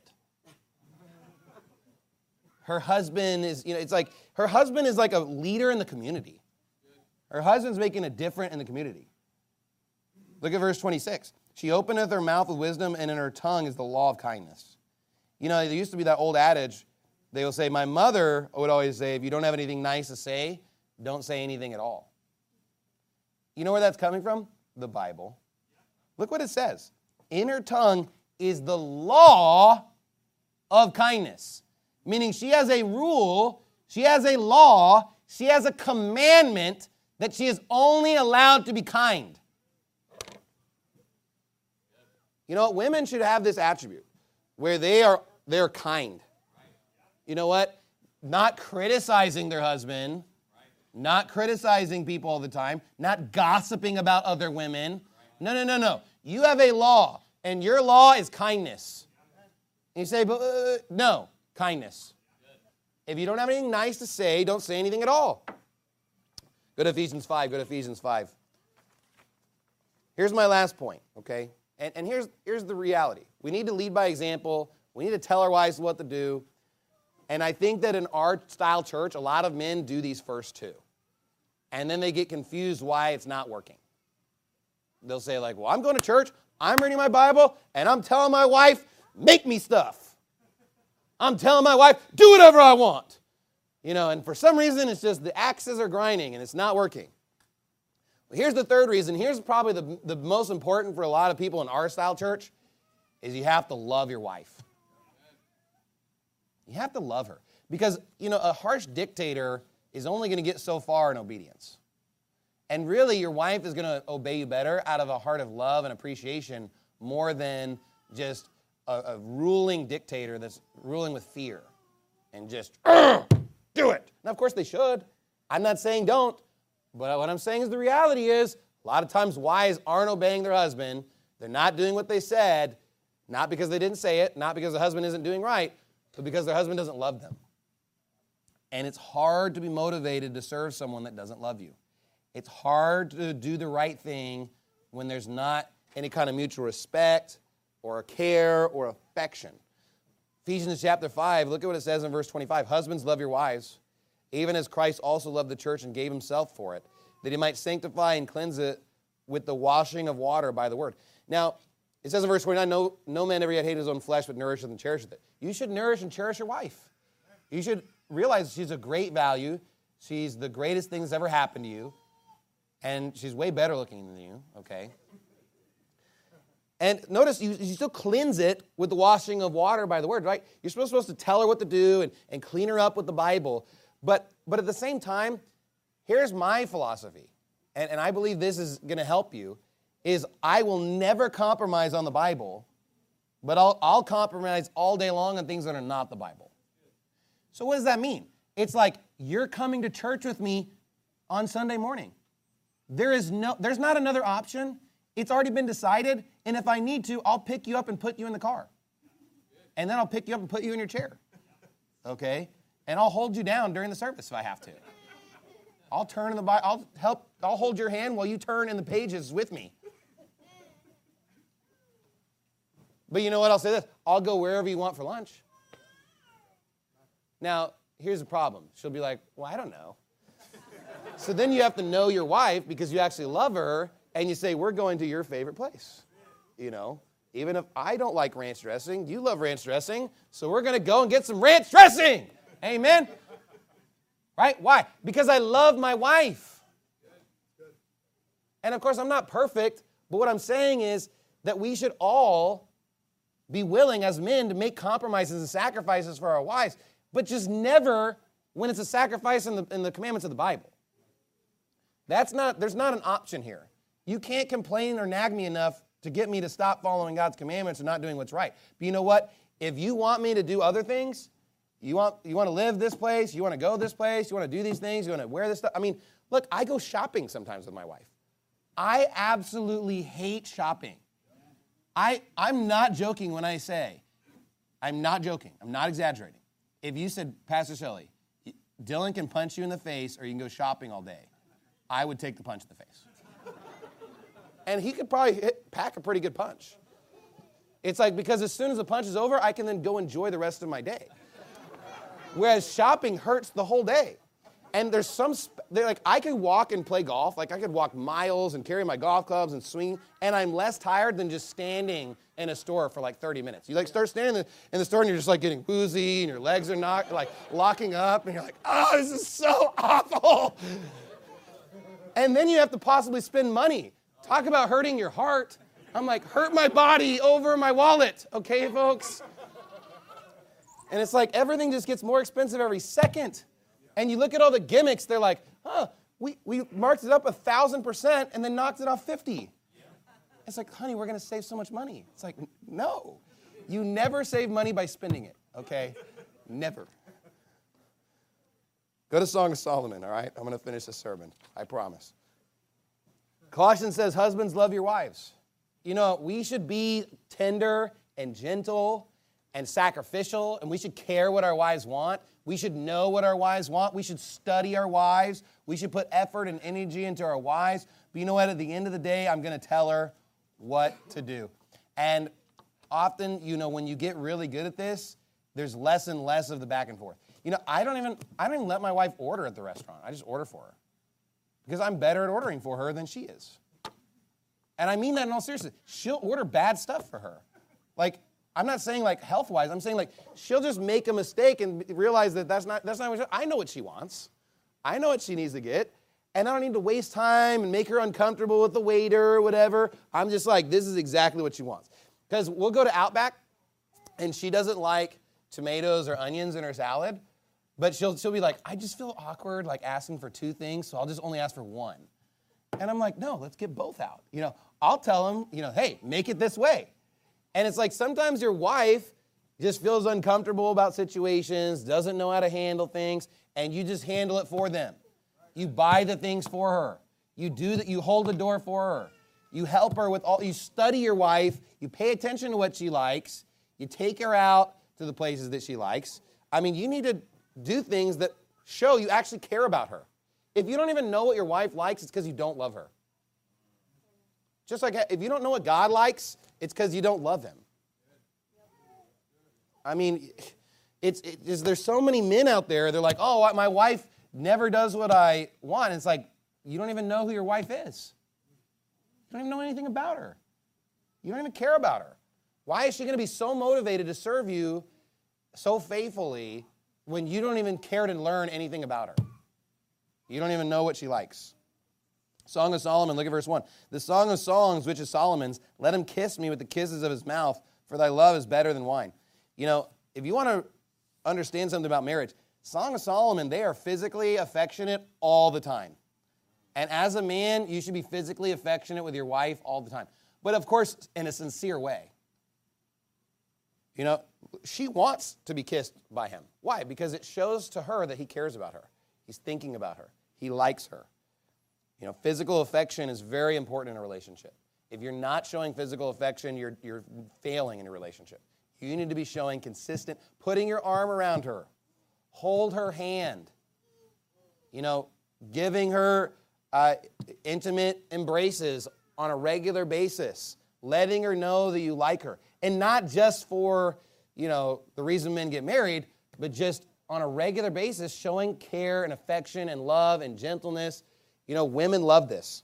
Her husband is, it's like, her husband is like a leader in the community. Her husband's making a difference in the community. Look at verse 26. She openeth her mouth with wisdom, and in her tongue is the law of kindness. There used to be that old adage. They will say, my mother would always say, if you don't have anything nice to say, don't say anything at all. You know where that's coming from? The Bible. Look what it says. In her tongue is the law of kindness. Meaning she has a rule, she has a law, she has a commandment that she is only allowed to be kind. Women should have this attribute where they're kind. You know what? Not criticizing their husband, not criticizing people all the time, not gossiping about other women. No. You have a law, and your law is kindness. And you say, but no, kindness. If you don't have anything nice to say, don't say anything at all. Go to Ephesians 5. Here's my last point, okay? And here's the reality. We need to lead by example. We need to tell our wives what to do. And I think that in our style church, a lot of men do these first two. And then they get confused why it's not working. They'll say like, well, I'm going to church, I'm reading my Bible, and I'm telling my wife, make me stuff. I'm telling my wife, do whatever I want. And for some reason, it's just the axes are grinding and it's not working. Well, here's the third reason. Here's probably the most important for a lot of people in our style church is you have to love your wife. You have to love her. Because, a harsh dictator is only going to get so far in obedience. And really, your wife is going to obey you better out of a heart of love and appreciation more than just a ruling dictator that's ruling with fear and just do it. Now, of course, they should. I'm not saying don't. But what I'm saying is the reality is a lot of times wives aren't obeying their husband. They're not doing what they said, not because they didn't say it, not because the husband isn't doing right, but because their husband doesn't love them. And it's hard to be motivated to serve someone that doesn't love you. It's hard to do the right thing when there's not any kind of mutual respect or care or affection. Ephesians chapter 5, look at what it says in verse 25. Husbands, love your wives, even as Christ also loved the church and gave himself for it, that he might sanctify and cleanse it with the washing of water by the word. Now, it says in verse 29, no man ever yet hated his own flesh, but nourisheth and cherisheth it. You should nourish and cherish your wife. You should realize she's a great value. She's the greatest thing that's ever happened to you. And she's way better looking than you, okay? And notice, you still cleanse it with the washing of water by the word, right? You're supposed to tell her what to do and clean her up with the Bible. But at the same time, here's my philosophy, and I believe this is going to help you, is I will never compromise on the Bible, but I'll compromise all day long on things that are not the Bible. So what does that mean? It's like you're coming to church with me on Sunday morning. There's not another option. It's already been decided, and if I need to, I'll pick you up and put you in the car. And then I'll pick you up and put you in your chair. Okay? And I'll hold you down during the service if I have to. I'll turn in the Bible. I'll hold your hand while you turn in the pages with me. But you know what? I'll say this. I'll go wherever you want for lunch. Now, here's the problem. She'll be like, well, I don't know. So then you have to know your wife because you actually love her, and you say, we're going to your favorite place. You know, even if I don't like ranch dressing, you love ranch dressing, so we're going to go and get some ranch dressing. Amen? Right? Why? Because I love my wife. And of course, I'm not perfect, but what I'm saying is that we should all be willing as men to make compromises and sacrifices for our wives, but just never when it's a sacrifice in the commandments of the Bible. There's not an option here. You can't complain or nag me enough to get me to stop following God's commandments and not doing what's right. But you know what? If you want me to do other things, you want to live this place, you want to go this place, you want to do these things, you want to wear this stuff. I mean, look, I go shopping sometimes with my wife. I absolutely hate shopping. I'm not joking when I say, I'm not joking. I'm not exaggerating. If you said, Pastor Shelley, Dylan can punch you in the face or you can go shopping all day, I would take the punch in the face. And he could probably pack a pretty good punch. It's like, because as soon as the punch is over, I can then go enjoy the rest of my day. Whereas shopping hurts the whole day. And there's I could walk and play golf. Like I could walk miles and carry my golf clubs and swing, and I'm less tired than just standing in a store for like 30 minutes. You like start standing in the store and you're just like getting woozy and your legs are not like locking up and you're like, oh, this is so awful. And then you have to possibly spend money. Talk about hurting your heart. I'm like, hurt my body over my wallet. Okay, folks? And it's like everything just gets more expensive every second. And you look at all the gimmicks, they're like, we marked it up 1,000% and then knocked it off 50. It's like, honey, we're going to save so much money. It's like, no. You never save money by spending it, okay? Never. Go to Song of Solomon, all right? I'm going to finish this sermon. I promise. Colossians says, husbands, love your wives. You know, we should be tender and gentle and sacrificial, and we should care what our wives want. We should know what our wives want. We should study our wives. We should put effort and energy into our wives. But you know what? At the end of the day, I'm going to tell her what to do. And often, you know, when you get really good at this, there's less and less of the back and forth. You know, I don't even let my wife order at the restaurant. I just order for her. Because I'm better at ordering for her than she is. And I mean that in all seriousness. She'll order bad stuff for her. Like, I'm not saying like health-wise. I'm saying like she'll just make a mistake and realize that that's not what I know what she wants. I know what she needs to get. And I don't need to waste time and make her uncomfortable with the waiter or whatever. I'm just like, this is exactly what she wants. Because we'll go to Outback, and she doesn't like tomatoes or onions in her salad. But she'll be like, I just feel awkward like asking for two things, so I'll just only ask for one. And I'm like, no, let's get both out. You know, I'll tell them, you know, hey, make it this way. And it's like sometimes your wife just feels uncomfortable about situations, doesn't know how to handle things, and you just handle it for them. You buy the things for her. You hold the door for her. You help her with you study your wife, you pay attention to what she likes, you take her out to the places that she likes. I mean, you need to do things that show you actually care about her. If you don't even know what your wife likes, it's because you don't love her. Just like if you don't know what God likes, it's because you don't love him. I mean, there's so many men out there, they're like, oh, my wife never does what I want. And it's like, you don't even know who your wife is. You don't even know anything about her. You don't even care about her. Why is she going to be so motivated to serve you so faithfully when you don't even care to learn anything about her? You don't even know what she likes. Song of Solomon, look at verse 1. The Song of Songs, which is Solomon's, let him kiss me with the kisses of his mouth, for thy love is better than wine. You know, if you want to understand something about marriage, Song of Solomon, they are physically affectionate all the time. And as a man, you should be physically affectionate with your wife all the time. But of course, in a sincere way. You know, she wants to be kissed by him. Why? Because it shows to her that he cares about her. He's thinking about her. He likes her. You know, physical affection is very important in a relationship. If you're not showing physical affection, you're failing in your relationship. You need to be showing consistent, putting your arm around her, hold her hand, you know, giving her intimate embraces on a regular basis, letting her know that you like her. And not just for, you know, the reason men get married, but just on a regular basis, showing care and affection and love and gentleness. You know, women love this.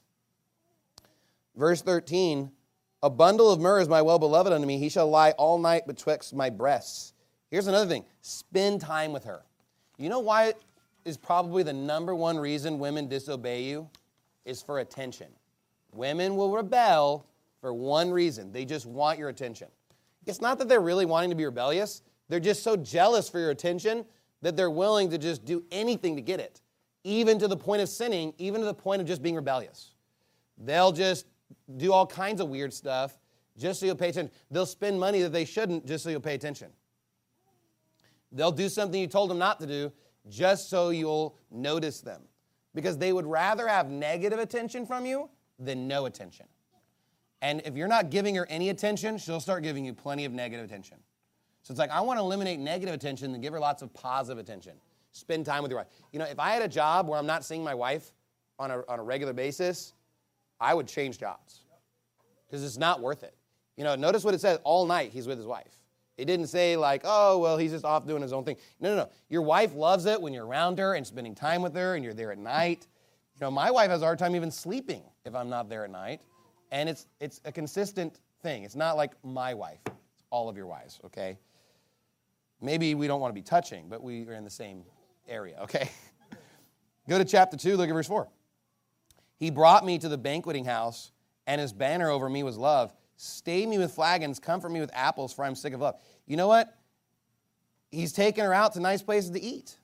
Verse 13, a bundle of myrrh is my well-beloved unto me. He shall lie all night betwixt my breasts. Here's another thing. Spend time with her. You know why is probably the number one reason women disobey you? Is for attention. Women will rebel for one reason. They just want your attention. It's not that they're really wanting to be rebellious. They're just so jealous for your attention that they're willing to just do anything to get it, even to the point of sinning, even to the point of just being rebellious. They'll just do all kinds of weird stuff just so you'll pay attention. They'll spend money that they shouldn't just so you'll pay attention. They'll do something you told them not to do just so you'll notice them. Because they would rather have negative attention from you than no attention. And if you're not giving her any attention, she'll start giving you plenty of negative attention. So it's like, I want to eliminate negative attention and give her lots of positive attention. Spend time with your wife. You know, if I had a job where I'm not seeing my wife on a regular basis, I would change jobs. Because it's not worth it. You know, notice what it says, all night he's with his wife. It didn't say like, oh, well, he's just off doing his own thing. No. Your wife loves it when you're around her and spending time with her and you're there at night. You know, my wife has a hard time even sleeping if I'm not there at night. And it's a consistent thing. It's not like my wife. It's all of your wives, okay? Maybe we don't want to be touching, but we are in the same area, okay? Go to chapter 2, look at verse 4. He brought me to the banqueting house, and his banner over me was love. Stay me with flagons, comfort me with apples, for I'm sick of love. You know what? He's taken her out to nice places to eat.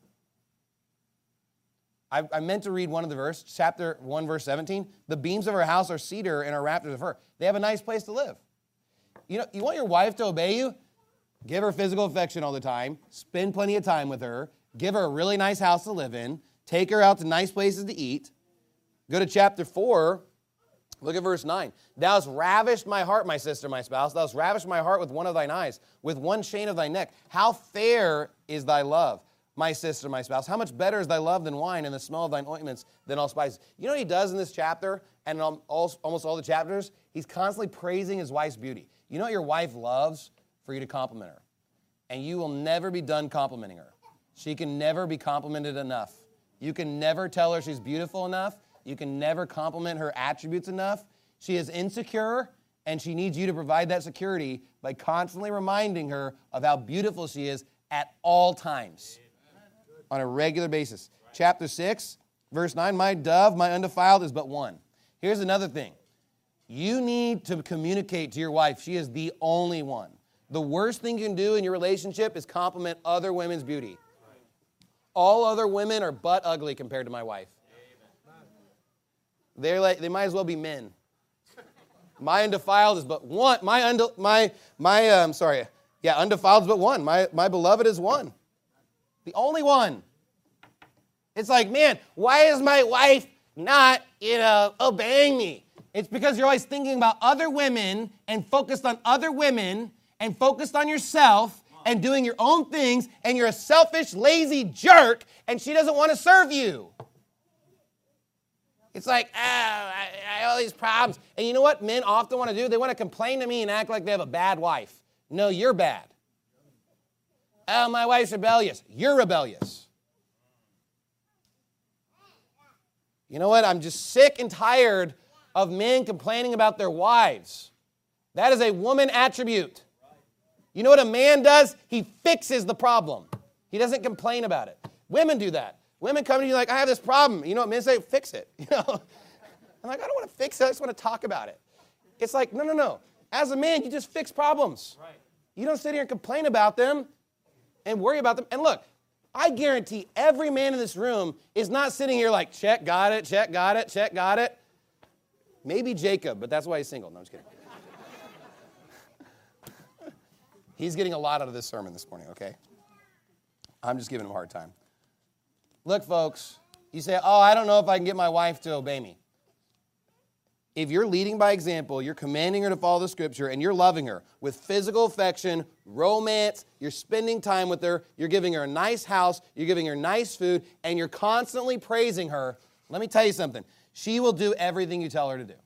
I meant to read one of the verse, chapter 1, verse 17. The beams of her house are cedar and her rafters of fir. They have a nice place to live. You know, you want your wife to obey you? Give her physical affection all the time. Spend plenty of time with her. Give her a really nice house to live in. Take her out to nice places to eat. Go to chapter 4. Look at verse 9. Thou hast ravished my heart, my sister, my spouse. Thou hast ravished my heart with one of thine eyes, with one chain of thy neck. How fair is thy love, my sister, my spouse. How much better is thy love than wine, and the smell of thine ointments than all spices. You know what he does in this chapter, and in almost all the chapters? He's constantly praising his wife's beauty. You know what your wife loves? For you to compliment her. And you will never be done complimenting her. She can never be complimented enough. You can never tell her she's beautiful enough. You can never compliment her attributes enough. She is insecure, and she needs you to provide that security by constantly reminding her of how beautiful she is at all times on a regular basis. Chapter 6, verse 9, my dove, my undefiled, is but one. Here's another thing. You need to communicate to your wife she is the only one. The worst thing you can do in your relationship is compliment other women's beauty. All other women are butt ugly compared to my wife. They're like, they might as well be men. My undefiled is but one. Undefiled is but one. My beloved is one. The only one. It's like, man, why is my wife not, obeying me? It's because you're always thinking about other women and focused on other women and focused on yourself and doing your own things, and you're a selfish, lazy jerk, and she doesn't want to serve you. It's like, I have all these problems. And you know what men often want to do? They want to complain to me and act like they have a bad wife. No, you're bad. Oh, my wife's rebellious. You're rebellious. You know what? I'm just sick and tired of men complaining about their wives. That is a woman attribute. You know what a man does? He fixes the problem. He doesn't complain about it. Women do that. Women come to you like, I have this problem. You know what men say? Fix it. I'm like, I don't want to fix it. I just want to talk about it. It's like, no. As a man, you just fix problems. Right. You don't sit here and complain about them and worry about them. And look, I guarantee every man in this room is not sitting here like, check, got it, check, got it, check, got it. Maybe Jacob, but that's why he's single. No, I'm just kidding. He's getting a lot out of this sermon this morning, okay? I'm just giving him a hard time. Look, folks, you say, I don't know if I can get my wife to obey me. If you're leading by example, you're commanding her to follow the Scripture, and you're loving her with physical affection, romance, you're spending time with her, you're giving her a nice house, you're giving her nice food, and you're constantly praising her, let me tell you something. She will do everything you tell her to do.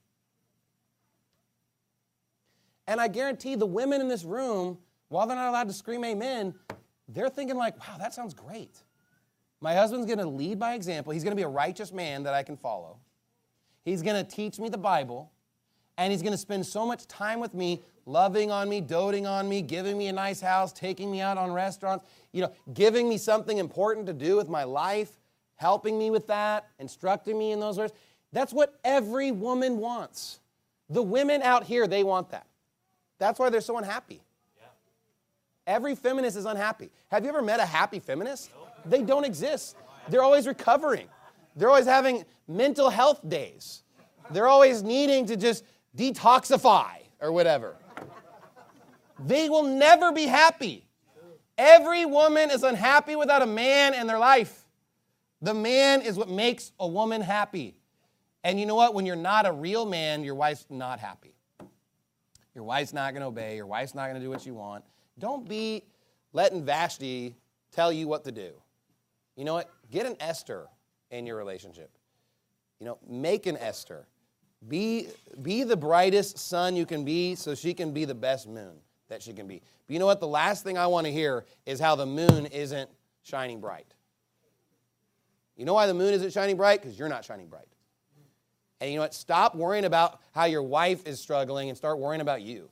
And I guarantee the women in this room, while they're not allowed to scream amen, they're thinking like, wow, that sounds great. My husband's going to lead by example. He's going to be a righteous man that I can follow. He's going to teach me the Bible, and he's going to spend so much time with me, loving on me, doting on me, giving me a nice house, taking me out on restaurants, giving me something important to do with my life, helping me with that, instructing me in those words. That's what every woman wants. The women out here, they want that. That's why they're so unhappy. Yeah. Every feminist is unhappy. Have you ever met a happy feminist? No. They don't exist. They're always recovering. They're always having mental health days. They're always needing to just detoxify or whatever. They will never be happy. Every woman is unhappy without a man in their life. The man is what makes a woman happy. And you know what? When you're not a real man, your wife's not happy. Your wife's not going to obey. Your wife's not going to do what you want. Don't be letting Vashti tell you what to do. You know what? Get an Esther in your relationship. Make an Esther. Be the brightest sun you can be so she can be the best moon that she can be. But you know what? The last thing I want to hear is how the moon isn't shining bright. You know why the moon isn't shining bright? Because you're not shining bright. And you know what? Stop worrying about how your wife is struggling and start worrying about you.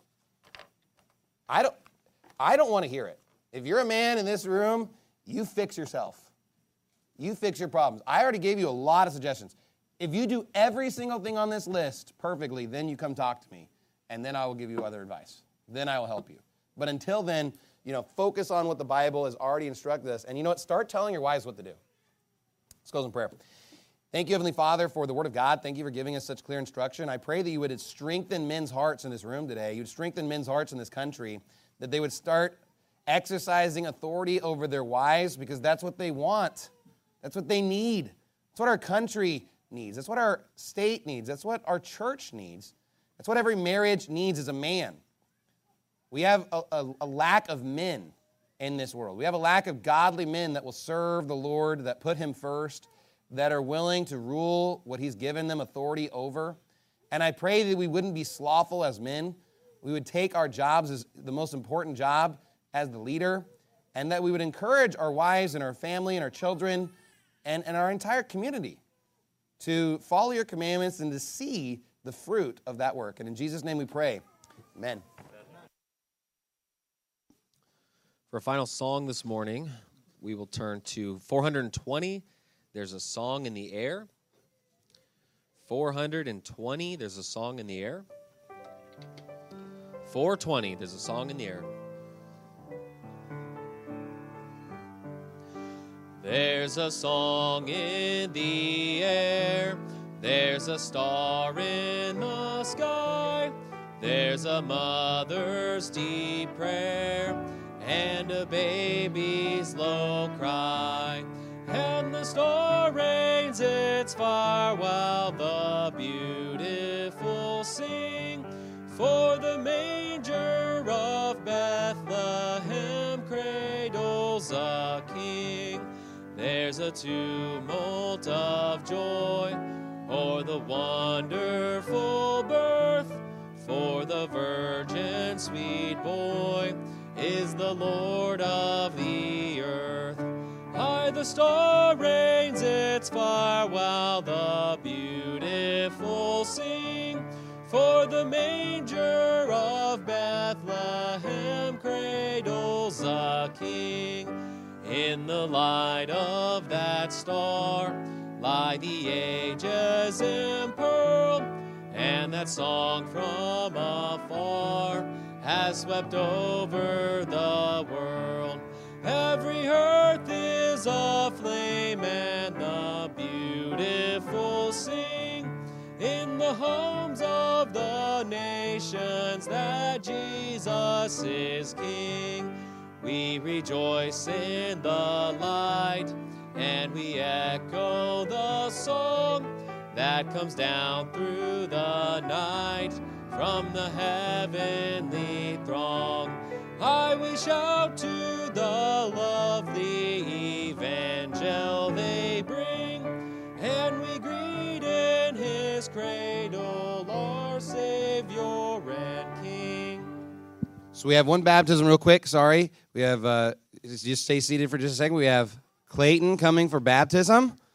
I don't want to hear it. If you're a man in this room, you fix yourself. You fix your problems. I already gave you a lot of suggestions. If you do every single thing on this list perfectly, then you come talk to me, and then I will give you other advice. Then I will help you. But until then, focus on what the Bible has already instructed us. And you know what? Start telling your wives what to do. Let's close in prayer. Thank you, Heavenly Father, for the Word of God. Thank you for giving us such clear instruction. I pray that you would strengthen men's hearts in this room today. You'd strengthen men's hearts in this country, that they would start exercising authority over their wives because that's what they want. That's what they need. That's what our country needs. That's what our state needs. That's what our church needs. That's what every marriage needs as a man. We have a lack of men in this world. We have a lack of godly men that will serve the Lord, that put Him first, that are willing to rule what He's given them authority over. And I pray that we wouldn't be slothful as men. We would take our jobs as the most important job as the leader, and that we would encourage our wives and our family and our children and our entire community to follow your commandments and to see the fruit of that work. And in Jesus' name we pray. Amen. For a final song this morning, we will turn to 420. There's a song in the air. 420, there's a song in the air. 420, there's a song in the air. There's a song in the air. There's a star in the sky, there's a mother's deep prayer, and a baby's low cry. And the star rains its fire while the beautiful sing. For the manger of Bethlehem cradles a king. There's a tumult of joy o'er the wonderful birth. For the virgin sweet boy is the Lord of the earth. High the star rains its fire while the beautiful sing. For the manger of Bethlehem cradles a king. In the light of that star lie the ages impearled, and that song from afar has swept over the world. Every earth is aflame, and the beautiful sing in the homes of the nations that Jesus is King. We rejoice in the light, and we echo the song that comes down through the night from the heavenly throng. High we shout to the lovely evangel they bring, and we greet in his cradle our Savior and King. So we have one baptism real quick, sorry. We have, just stay seated for just a second. We have Clayton coming for baptism.